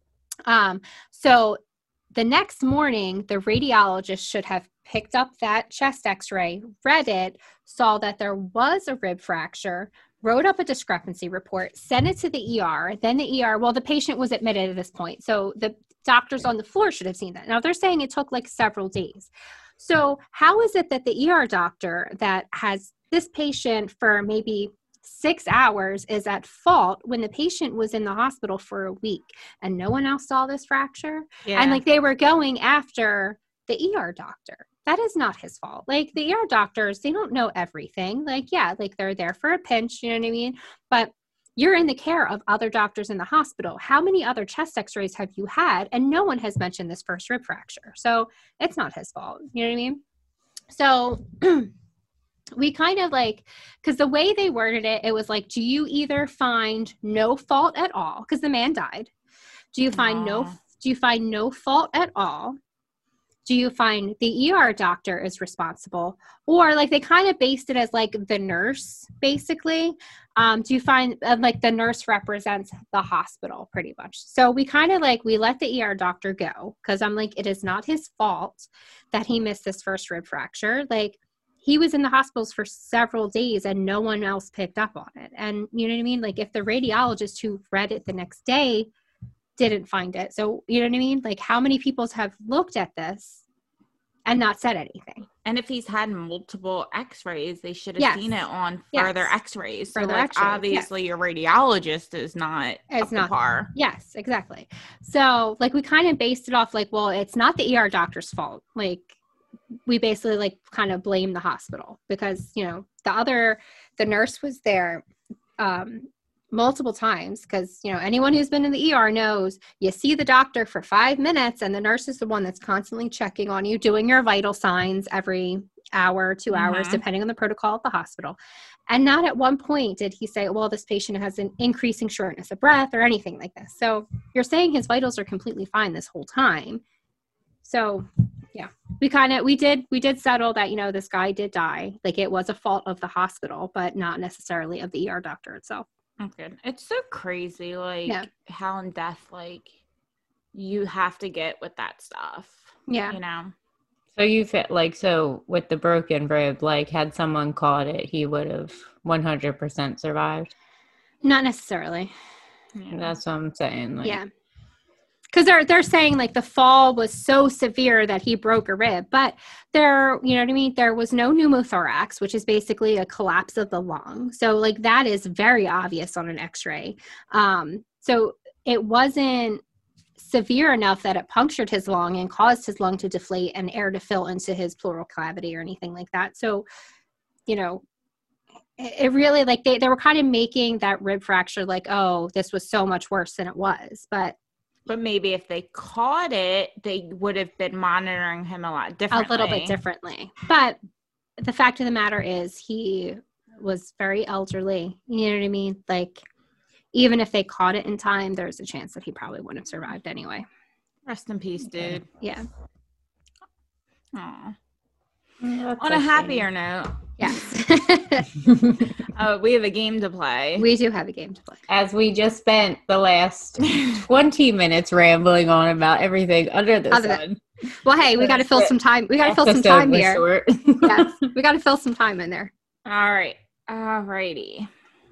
So the next morning, the radiologist should have picked up that chest x-ray, read it, saw that there was a rib fracture, wrote up a discrepancy report, sent it to the ER. Then the ER, well, the patient was admitted at this point. So the doctors on the floor should have seen that. Now they're saying it took like several days. So how is it that the ER doctor that has this patient for maybe 6 hours is at fault when the patient was in the hospital for a week and no one else saw this fracture? Yeah. And they were going after the ER doctor. That is not his fault. The ER doctors, they don't know everything. They're there for a pinch, you know what I mean? But you're in the care of other doctors in the hospital. How many other chest x-rays have you had? And no one has mentioned this first rib fracture. So it's not his fault. You know what I mean? So we kind of because the way they worded it, it was do you either find no fault at all? Because the man died. Do you find no fault at all? Do you find the ER doctor is responsible? Or they kind of based it as the nurse, basically. Do you find the nurse represents the hospital pretty much? So we kind of we let the ER doctor go, because I'm it is not his fault that he missed this first rib fracture. He was in the hospitals for several days and no one else picked up on it. And you know what I mean? If the radiologist who read it the next day didn't find it. So, you know what I mean? How many people have looked at this and not said anything? And if he's had multiple x-rays, they should have seen it on further x-rays. So obviously your radiologist is not up to par. Yes, exactly. So we kind of based it off well, it's not the ER doctor's fault. We basically kind of blame the hospital because, the nurse was there multiple times because, anyone who's been in the ER knows you see the doctor for 5 minutes and the nurse is the one that's constantly checking on you, doing your vital signs every hour, 2 hours, depending on the protocol at the hospital. And not at one point did he say, well, this patient has an increasing shortness of breath or anything like this. So you're saying his vitals are completely fine this whole time. So yeah, we did settle that, this guy did die. It was a fault of the hospital, but not necessarily of the ER doctor itself. Okay. It's so crazy, how in depth, you have to get with that stuff. Yeah. So you feel so with the broken rib, had someone caught it, he would have 100% survived? Not necessarily. Yeah. That's what I'm saying. Yeah. Because they're saying the fall was so severe that he broke a rib, but there was no pneumothorax, which is basically a collapse of the lung. So that is very obvious on an x-ray. So it wasn't severe enough that it punctured his lung and caused his lung to deflate and air to fill into his pleural cavity or anything like that. So, it really they were kind of making that rib fracture oh, this was so much worse than it was, But maybe if they caught it, they would have been monitoring him a lot differently. A little bit differently. But the fact of the matter is he was very elderly. You know what I mean? Even if they caught it in time, there's a chance that he probably wouldn't have survived anyway. Rest in peace, dude. Yeah. Aw. On a happier note. Yes. We have a game to play. We do have a game to play. As we just spent the last 20 minutes rambling on about everything under the sun. Well, hey, we got to fill some time. We got to fill some time here. Short. Yes, we got to fill some time in there. All right. Alrighty.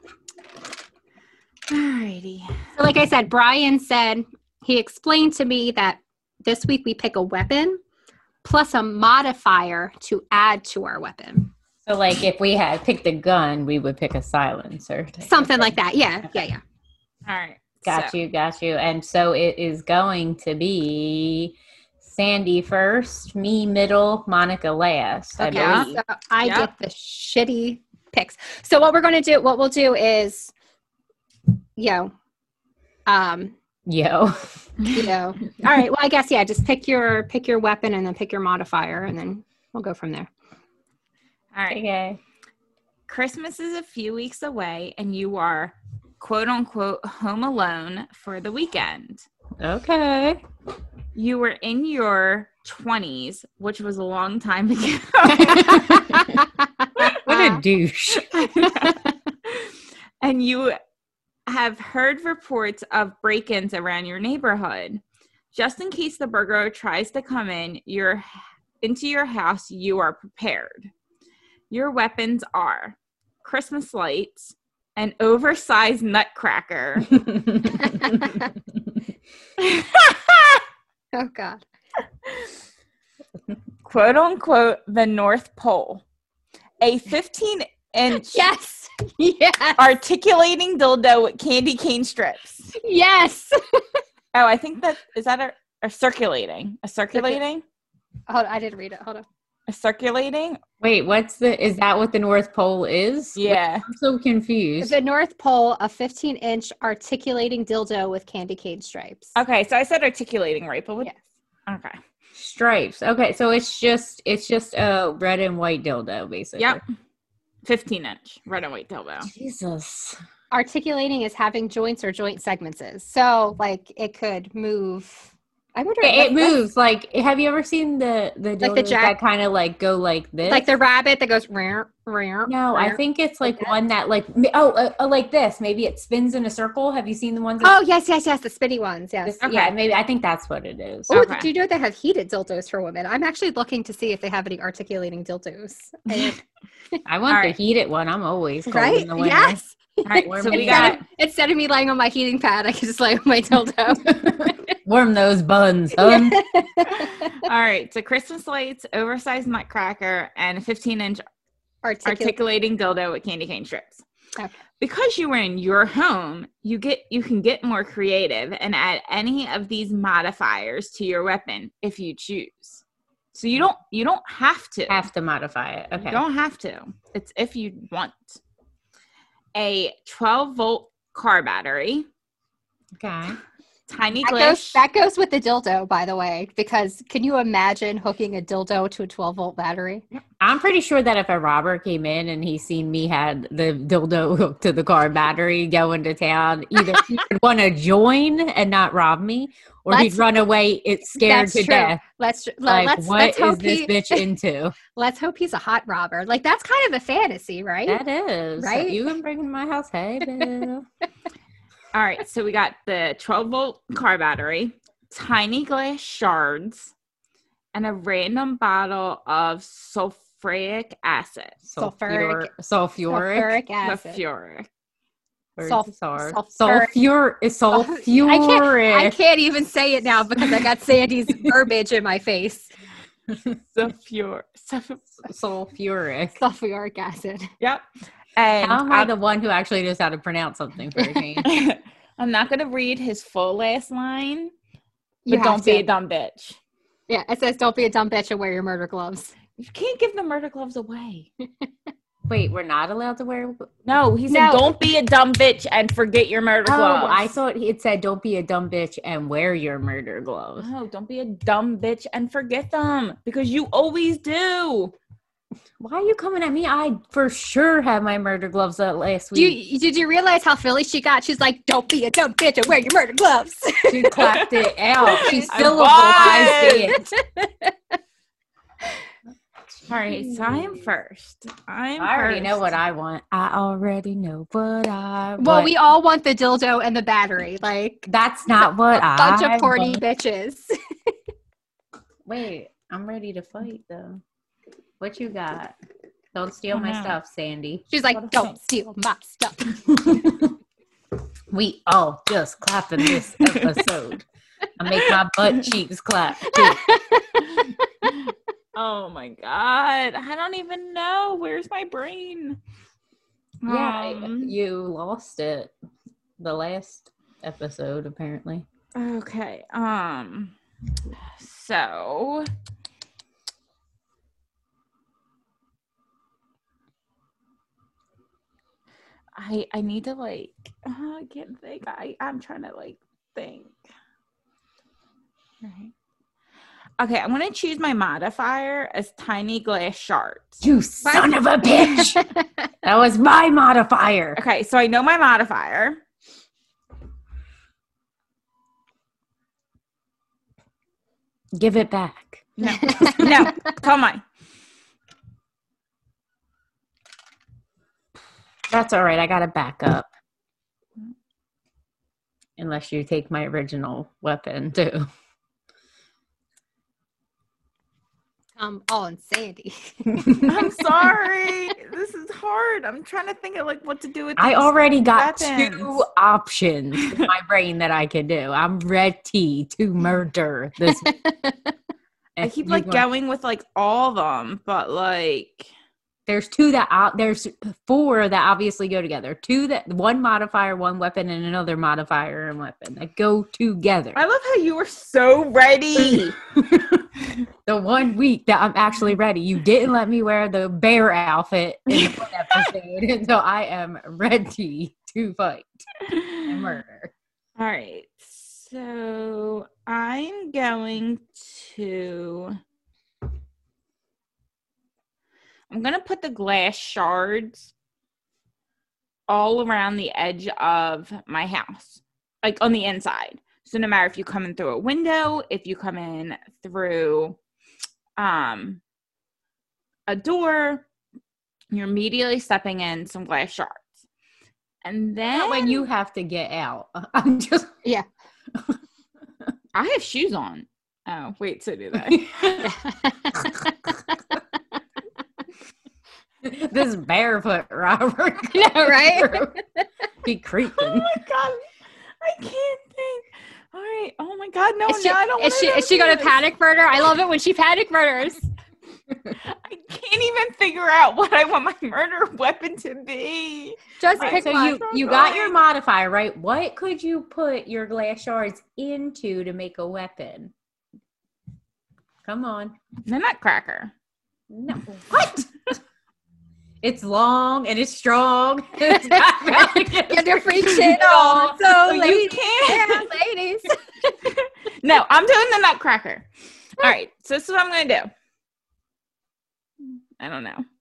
So like I said, Brian said, he explained to me that this week we pick a weapon plus a modifier to add to our weapon. So like if we had picked a gun, we would pick a silencer. Something like that. Yeah. All right. Got you. And so it is going to be Sandy first, me middle, Monica last. Okay. So I get the shitty picks. So what we'll do is, all right. Well, I guess, just pick your weapon and then pick your modifier and then we'll go from there. All right. Okay. Christmas is a few weeks away and you are quote unquote home alone for the weekend. Okay. You were in your 20s, which was a long time ago. What a douche. And you have heard reports of break-ins around your neighborhood. Just in case the burglar tries to come into your house, you are prepared. Your weapons are Christmas lights, an oversized nutcracker. Oh, God. Quote unquote, the North Pole. A 15-inch yes. articulating dildo with candy cane strips. Yes. Oh, I think is that a circulating? A circulating? Hold on, I didn't read it. Hold on. A circulating? Wait, is that what the North Pole is? Yeah. I'm so confused. The North Pole, a 15-inch articulating dildo with candy cane stripes. Okay, so I said articulating, right? But yes. Okay. Stripes. Okay, so it's just a red and white dildo, basically. Yep. 15-inch red and white dildo. Jesus. Articulating is having joints or joint segments. So, like, it could move. I wonder. It moves. Like, have you ever seen the dildos that kind of like go like this? Like the rabbit that goes rare. No, I think it's like one that like like this. Maybe it spins in a circle. Have you seen the ones? The spinny ones. Yes. Okay. Yeah, maybe I think that's what it is. Oh, do you know they have heated dildos for women? I'm actually looking to see if they have any articulating dildos. I want the heated one. I'm always cold in the winter. Yes. All right, so we got instead of me laying on my heating pad, I can just lay on my dildo. Warm those buns, son. All right, so Christmas lights, oversized nutcracker, and a 15-inch articulating dildo with candy cane strips. Okay. Because you were in your home, you can get more creative and add any of these modifiers to your weapon if you choose. So you don't have to modify it. Okay. You don't have to. It's if you want. A 12-volt car battery. Okay. Tiny glass. That goes with the dildo, by the way, because can you imagine hooking a dildo to a 12-volt battery? I'm pretty sure that if a robber came in and he seen me had the dildo hooked to the car battery going to town, either he would want to join and not rob me, or he'd run away. It's scared to death. Let's hope this bitch into? Let's hope he's a hot robber. Like, that's kind of a fantasy, right? That is. Right? You can bring him to my house. Hey, Bill. All right, so we got the 12-volt car battery, tiny glass shards, and a random bottle of sulfuric acid. Sulfuric acid. Sulfuric. Sulfuric. I can't even say it now because I got Sandy's verbiage in my face. Sulfuric acid. Yep. And how am I the one who actually knows how to pronounce something for a change? I'm not going to read his full last line, but don't be a dumb bitch. Yeah, it says don't be a dumb bitch and wear your murder gloves. You can't give the murder gloves away. Wait, we're not allowed to wear? No, he said don't be a dumb bitch and forget your murder gloves. Oh, I thought it said don't be a dumb bitch and wear your murder gloves. No, don't be a dumb bitch and forget them because you always do. Why are you coming at me? I for sure had my murder gloves out last week. Did you realize how Philly she got? She's like, don't be a dumb bitch and wear your murder gloves. She clapped it out. She syllabized it. All right, so I'm first. I already know what I want. I already know what I want. Well, we all want the dildo and the battery. Like, that's not what I bunch of horny want. bitches. Wait, I'm ready to fight though. What you got? Don't steal my stuff, Sandy. She's like, don't steal my stuff. We all just clapping this episode. I make my butt cheeks clap too. Oh my god. I don't even know. Where's my brain? Yeah, you lost it the last episode, apparently. Okay. So I need to like I can't think. I'm trying to like think. Right. Okay, I'm gonna choose my modifier as tiny glass shards. You son of a bitch! That was my modifier. Okay, so I know my modifier. Give it back. No, no, tell mine. That's all right. I got to back up. Unless you take my original weapon too. Come on, Sandy. I'm sorry. This is hard. I'm trying to think of like what to do with. I already got weapons. 2 options in my brain that I can do. I'm ready to murder this. I keep like going with like all of them, but like there's 4 that obviously go together. 2 that 1 modifier, 1 weapon, and another modifier and weapon that go together. I love how you were so ready. The 1 week that I'm actually ready, you didn't let me wear the bear outfit in the 1 episode, and so I am ready to fight and murder. All right, so I'm going to put the glass shards all around the edge of my house, like on the inside. So no matter if you come in through a window, if you come in through a door, you're immediately stepping in some glass shards. And then when you have to get out, I'm just yeah. I have shoes on. Oh, wait, so do they? This barefoot Robert. Yeah, right? Be creeping. Oh my god. I can't think. All right. Oh my god, no, I don't want to. Is she gonna panic murder? I love it when she panic murders. I can't even figure out what I want my murder weapon to be. Just Right, pick so one. you got your modifier, right? What could you put your glass shards into to make a weapon? Come on. The Nutcracker. No. What? It's long and it's strong. It's got Get your freak shit on. So you ladies, can't. yeah, ladies. No, I'm doing the Nutcracker. All right, so this is what I'm going to do. I don't know.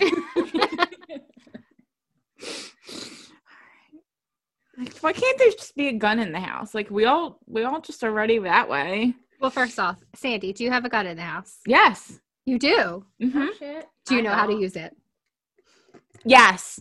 Like, why can't there just be a gun in the house? Like we all just are ready that way. Well, first off, Sandy, do you have a gun in the house? Yes. You do? Mm-hmm. Oh, shit. Do you know how to use it? Yes.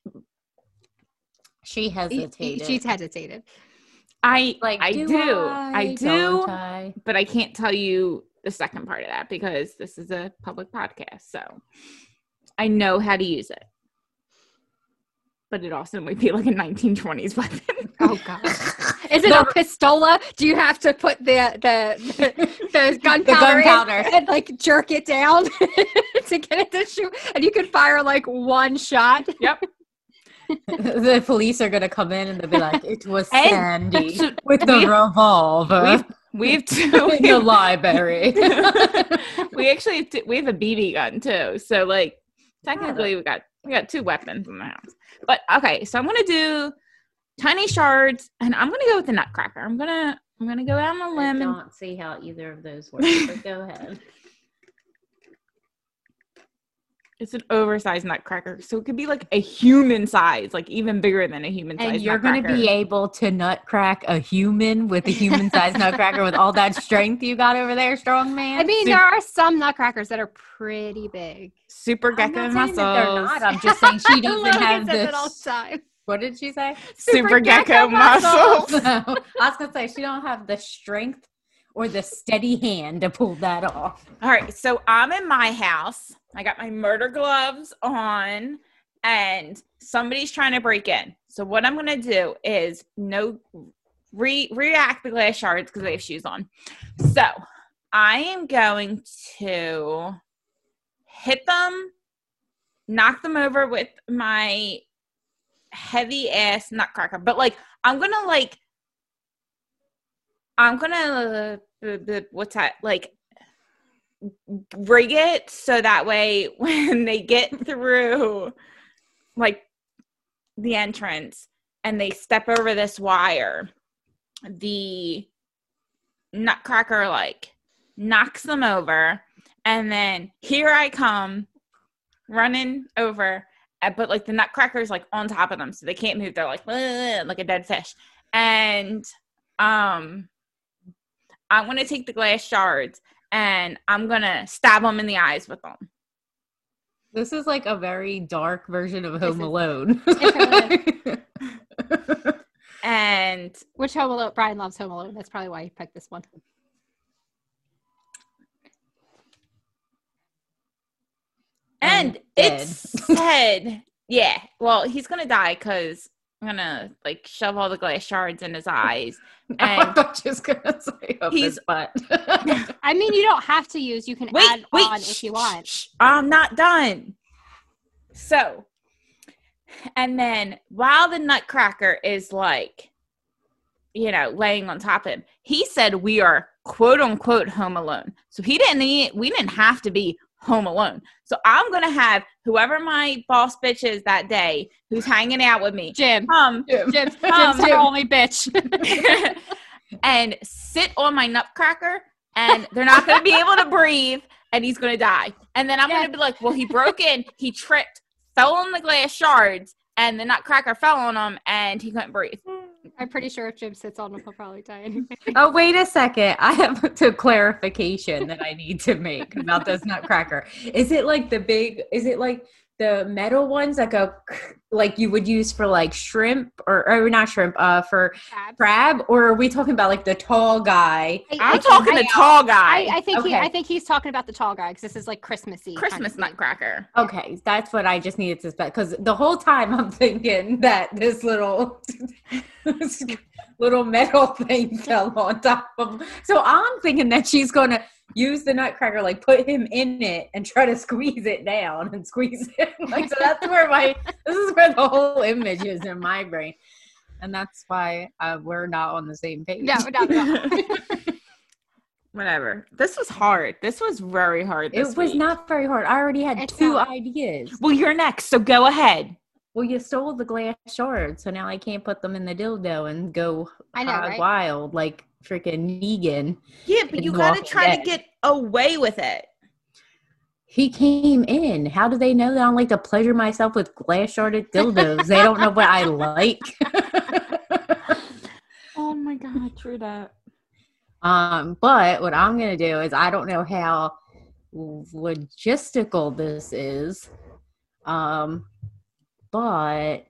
She hesitated. She's hesitated. I do, don't I? But I can't tell you the second part of that because this is a public podcast. So I know how to use it. But it also might be like a 1920s weapon. Oh god. Is it a pistola? Do you have to put the gunpowder and like jerk it down to get it to shoot? And you can fire like 1 shot. Yep. The police are gonna come in and they'll be like, "It was Sandy with the revolver. We have in the library. We actually we have a BB gun too. So like technically we got 2 weapons in the house. But okay, so I'm gonna do tiny shards, and I'm gonna go with the Nutcracker. I'm gonna go out on a limb. I don't see how either of those work, but go ahead. It's an oversized nutcracker. So it could be like a human size, like even bigger than a human size. And you're going to be able to nutcrack a human with a human sized nutcracker with all that strength you got over there, strong man. I mean, there are some nutcrackers that are pretty big. Super gecko muscles. They're not. I'm just saying she doesn't have this. All the time. What did she say? Super gecko muscles. I was going to say, she don't have the strength or the steady hand to pull that off. All right. So I'm in my house. I got my murder gloves on and somebody's trying to break in. So what I'm going to do is react the glass shards because they have shoes on. So I am going to hit them, knock them over with my heavy ass nutcracker. But like, I'm going to what's that? Like, rig it so that way when they get through like the entrance and they step over this wire, the nutcracker like knocks them over, and then here I come running over, but like the nutcracker's like on top of them so they can't move. They're like a dead fish. And I'm gonna take the glass shards and I'm going to stab them in the eyes with them. This is like a very dark version of Home Alone. And which Home Alone? Brian loves Home Alone. That's probably why he picked this one. And it said, yeah, well, he's going to die because I'm going to like shove all the glass shards in his eyes. And I'm just going to say his butt. I mean, you don't have to use. You can add on if you want. I'm not done. So, and then while the nutcracker is like, you know, laying on top of him, he said we are quote unquote home alone. So we didn't have to be home alone. So I'm going to have whoever my boss bitch is that day who's hanging out with me. Jim's her only bitch. And sit on my nutcracker and they're not going to be able to breathe and he's going to die. And then I'm going to be like, well, he broke in, he tripped, fell on the glass shards, and the nutcracker fell on him and he couldn't breathe. I'm pretty sure if Jim sits on him, he'll probably die anyway. Oh, wait a second. I have a clarification that I need to make about this nutcracker. Is it like the metal ones that go like you would use for like shrimp or not shrimp, for crab? Or are we talking about like the tall guy? I'm talking the tall guy. I think he's talking about the tall guy because this is like Christmassy. Christmas nutcracker. Okay, that's what I just needed to spec because the whole time I'm thinking that this little metal thing fell on top of him. So I'm thinking that she's going to use the nutcracker, like put him in it and try to squeeze it down and squeeze it. Like, so that's where this is where the whole image is in my brain. And that's why we're not on the same page. No. Whatever. This was hard. This was very hard this week. It was not very hard. I already had two ideas. Well, you're next, so go ahead. Well, you stole the glass shards, so now I can't put them in the dildo and go right? wild like freaking Negan. Yeah, but you gotta try to get away with it. He came in. How do they know that I don't like to pleasure myself with glass sharded dildos? They don't know what I like. Oh my God, true that. But what I'm gonna do is I don't know how logistical this is. But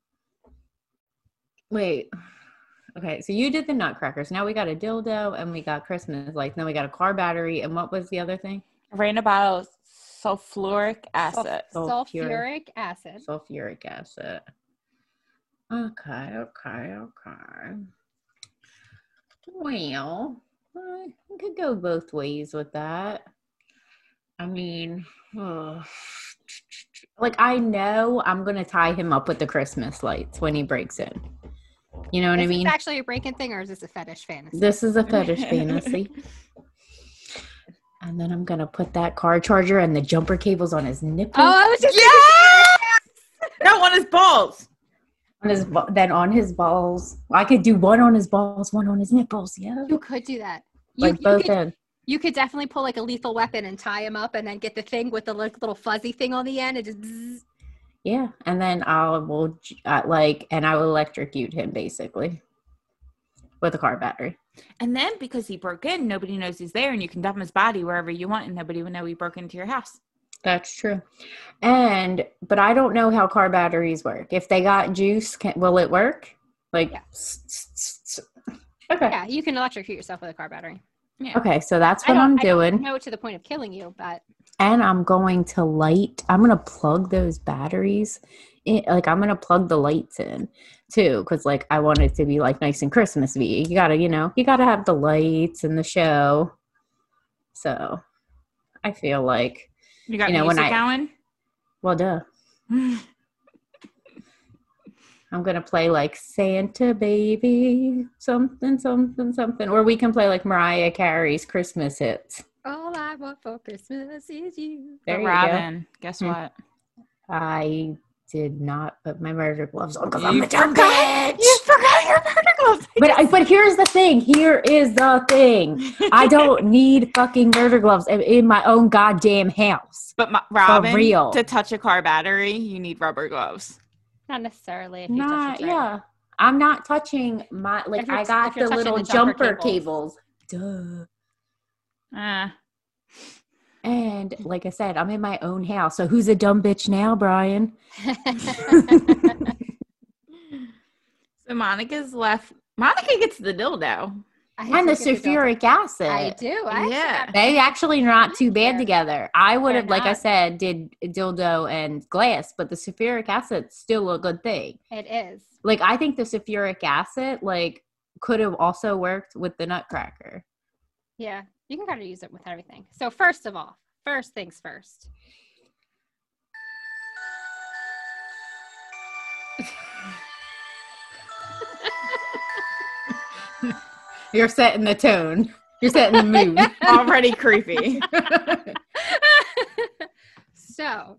wait. Okay, so you did the nutcrackers. Now we got a dildo and we got Christmas lights. Then we got a car battery. And what was the other thing? Random bottle sulfuric acid. Sulfuric acid. Sulfuric acid. Okay. Well, I could go both ways with that. I mean, like I know I'm going to tie him up with the Christmas lights when he breaks in. You know what I mean? Is this actually a break-in thing, or is this a fetish fantasy? This is a fetish fantasy. And then I'm going to put that car charger and the jumper cables on his nipples. Oh, I was just No, on his balls. Then on his balls. I could do one on his balls, one on his nipples. Yeah. You could do that. Both ends. You could definitely pull like a Lethal Weapon and tie him up and then get the thing with the little fuzzy thing on the end and just bzzz. Yeah, and then I will electrocute him basically with a car battery. And then because he broke in, nobody knows he's there, and you can dump his body wherever you want, and nobody would know he broke into your house. That's true. But I don't know how car batteries work. If they got juice, will it work? Like, Yeah. Okay. Yeah, you can electrocute yourself with a car battery. Yeah. Okay, so that's what I'm doing. I don't know to the point of killing you, but. And I'm going to plug those batteries in, like I'm going to plug the lights in too. Cause like I want it to be like nice and Christmas-y. You gotta have the lights and the show. So I feel like, you got music going? Well, duh. I'm going to play like Santa Baby, something, something, something. Or we can play like Mariah Carey's Christmas hits. All I want for Christmas is you. There you Robin, go. Guess what? I did not put my murder gloves on because You I'm a dumb bitch. You forgot your murder gloves. But here's the thing. Here is the thing. I don't need fucking murder gloves in my own goddamn house. But Robin, for real. To touch a car battery, you need rubber gloves. Not necessarily. If you touch it right. Yeah. I'm not touching my, like, I got the little jumper cables. Duh. And like I said, I'm in my own house. So who's a dumb bitch now, Brian? So Monica gets the dildo. And the sulfuric acid. I do. They actually are not too bad together. I would have, like I said, did dildo and glass, but the sulfuric acid's still a good thing. It is. Like, I think the sulfuric acid, like, could have also worked with the nutcracker. Yeah, you can kind of use it with everything. So first things first. You're setting the tone. You're setting the mood. Already creepy. So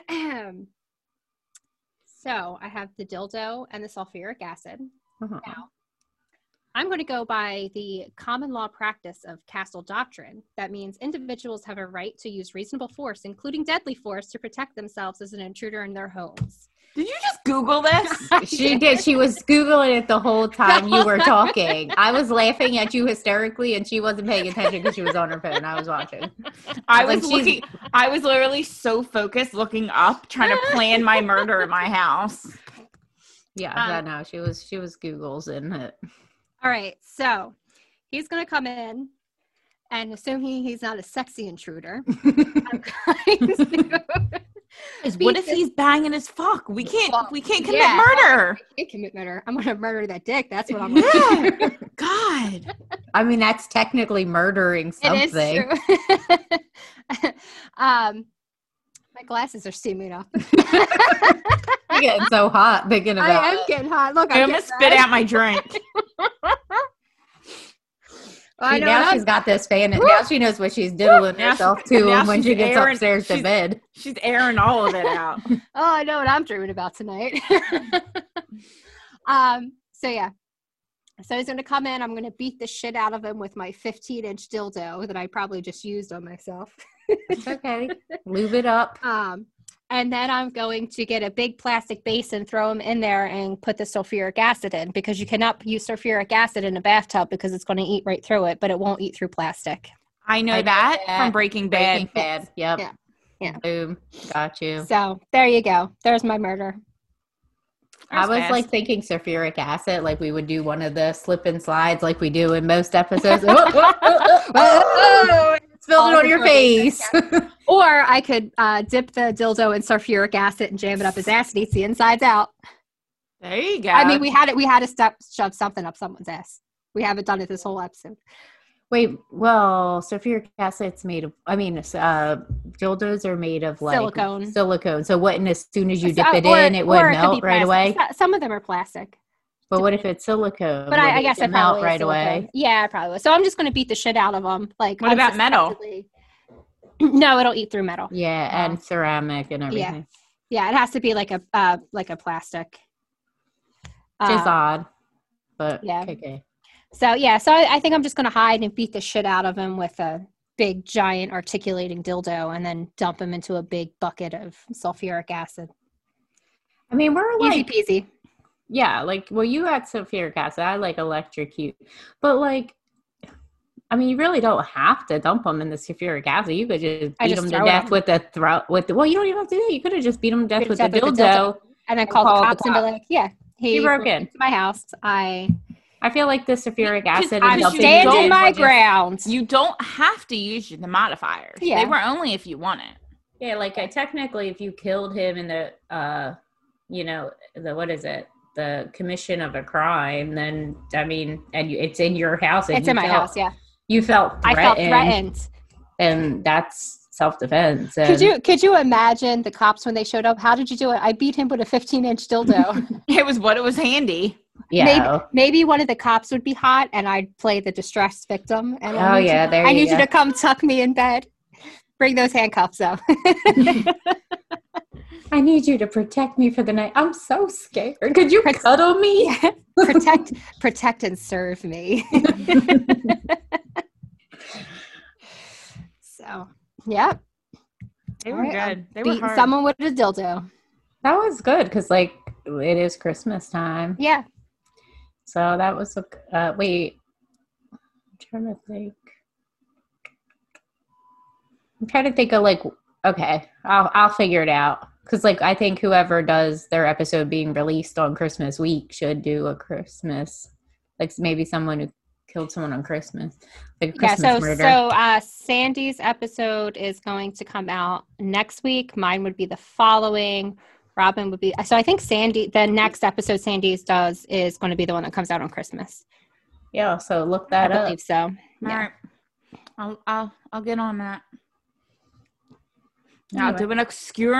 I have the dildo and the sulfuric acid. Uh-huh. Now, I'm going to go by the common law practice of castle doctrine. That means individuals have a right to use reasonable force, including deadly force, to protect themselves as an intruder in their homes. Did you just Google this? She did. She was Googling it the whole time you were talking. I was laughing at you hysterically, and she wasn't paying attention because she was on her phone. I was watching. I was literally so focused looking up, trying to plan my murder in my house. Yeah, no, she was Googling it. All right, so he's going to come in, and assuming he's not a sexy intruder, I'm going to... What if he's banging his fuck? We can't commit murder. We can't commit murder. I'm going to murder that dick. That's what I'm going to do. God. I mean, that's technically murdering something. It is true. My glasses are steaming up. You're getting so hot thinking about it. I am getting hot. Look, I'm going to spit out my drink. See, now she's got this fan. Now she knows what she's diddling herself to when she gets upstairs to bed. She's airing all of it out. Oh, I know what I'm dreaming about tonight. So he's going to come in. I'm going to beat the shit out of him with my 15-inch dildo that I probably just used on myself. It's okay. Lube it up. And then I'm going to get a big plastic basin, throw them in there, and put the sulfuric acid in, because you cannot use sulfuric acid in a bathtub because it's going to eat right through it, but it won't eat through plastic. I know that from Breaking Bad. Yep. Yeah. Boom. Got you. So there you go. There's my murder. I was like thinking sulfuric acid, like we would do one of the slip and slides like we do in most episodes. Spilled it on your face. Or I could dip the dildo in sulfuric acid and jam it up his ass and eats the insides out. There you go. I mean, we had to shove something up someone's ass. We haven't done it this whole episode. Wait, well, sulfuric acid's made of, dildos are made of like silicone. So what, and as soon as you dip it in, it would melt right away? Some of them are plastic. But what if it's silicone? But I guess it melt right away. Yeah, it probably would. So I'm just going to beat the shit out of them. Like, what about metal? No, it'll eat through metal. Yeah, and ceramic and everything. Yeah, it has to be like a plastic. Which is odd, but yeah. okay. So I think I'm just gonna hide and beat the shit out of him with a big giant articulating dildo and then dump him into a big bucket of sulfuric acid. I mean, we're Easy like, peasy. yeah, like, well, you had sulfuric acid. I like electrocute. But, like, I mean, you really don't have to dump them in the sulfuric acid. You could just beat them to death with the throat. Well, you don't even have to do that. You could have just beat them to death with the dildo. And then call the cops and be like, yeah, he broke into my house. I feel like the sulfuric acid. I'm standing my ground. You don't have to use the modifiers. Yeah. They were only if you want it. Yeah, like technically, if you killed him in the, what is it? The commission of a crime, then I mean, and it's in your house. And it's in my house. Yeah. You felt threatened. I felt threatened, and that's self-defense. Could you imagine the cops when they showed up? How did you do it? I beat him with a 15-inch dildo. It was handy. Yeah. Maybe one of the cops would be hot, and I'd play the distressed victim. And I need you to come tuck me in bed. Bring those handcuffs up. I need you to protect me for the night. I'm so scared. Could you cuddle me? Protect and serve me. So, yeah. They were good. They were hard. Someone with a dildo. That was good because, like, it is Christmas time. Yeah. So that was wait. I'm trying to think. I'm trying to think of, like, okay, I'll figure it out. Because, like, I think whoever does their episode being released on Christmas week should do a Christmas, like, maybe someone who killed someone on Christmas, like a Christmas murder. So Sandy's episode is going to come out next week. Mine would be the following. Robin would be. So I think the next episode Sandy's does is going to be the one that comes out on Christmas. Yeah. So look that up. I believe so. Yeah. All right. I'll get on that. Anyway. I'll do an obscure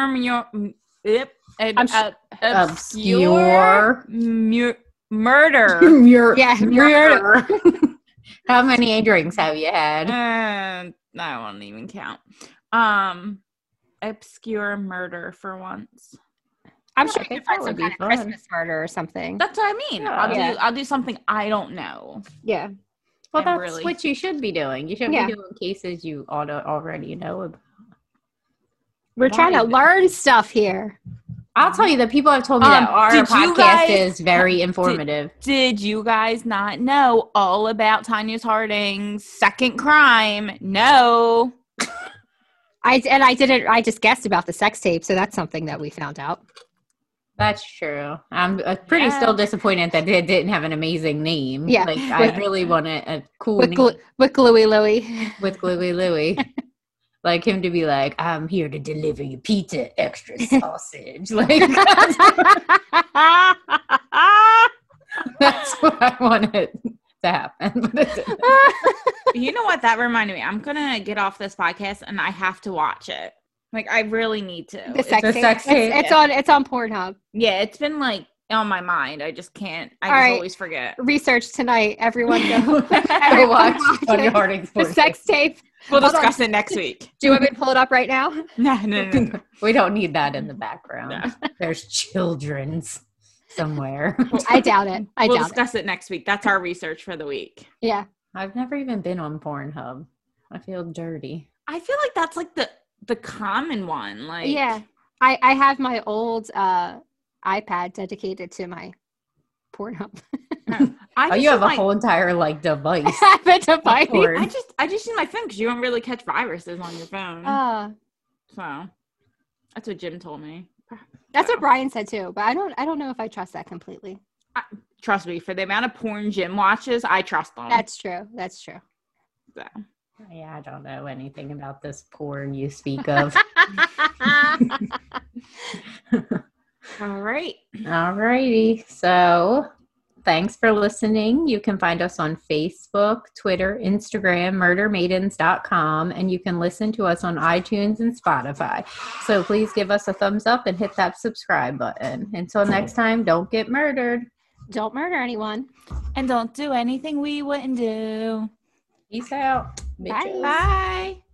murder. Murder. How many drinks have you had? I won't even count. Obscure murder for once. I'm sure you can find some kind of Christmas murder or something. That's what I mean. Yeah. I'll do something I don't know. Yeah. Well, that's what you should be doing. You should be doing cases you already know about. We're trying to learn stuff here. I'll tell you that people have told me that our podcast is very informative. Did you guys not know all about Tanya Harding's second crime? No. I just guessed about the sex tape, so that's something that we found out. That's true. I'm pretty still disappointed that it didn't have an amazing name. Yeah. Like, I really wanted a cool name. With Gluey Louie. With Gluey Louie. Like him to be like, I'm here to deliver you pizza, extra sausage. Like, that's what I wanted to happen. You know what? That reminded me. I'm going to get off this podcast and I have to watch it. Like, I really need to. The sex tape. It's on Pornhub. Yeah, it's been like on my mind. I just can't. I always forget. Research tonight. Everyone go. Everyone watch Tanya Harding's the sex tape. We'll discuss it next week. Do you want me to pull it up right now? No. We don't need that in the background. No. There's children's somewhere. I doubt it. We'll discuss it next week. That's our research for the week. Yeah. I've never even been on Pornhub. I feel dirty. I feel like that's like the common one. Like, yeah. I have my old iPad dedicated to my Pornhub. You have a whole entire like device. I have a device. I just use my phone because you don't really catch viruses on your phone. So that's what Jim told me. That's what Brian said too, but I don't know if I trust that completely. Trust me, for the amount of porn Jim watches, I trust them. That's true. So. Yeah, I don't know anything about this porn you speak of. All right. Alrighty. So thanks for listening. You can find us on Facebook, Twitter, Instagram, murdermaidens.com, and you can listen to us on iTunes and Spotify. So please give us a thumbs up and hit that subscribe button. Until next time, don't get murdered. Don't murder anyone. And don't do anything we wouldn't do. Peace out. Bye. Bye.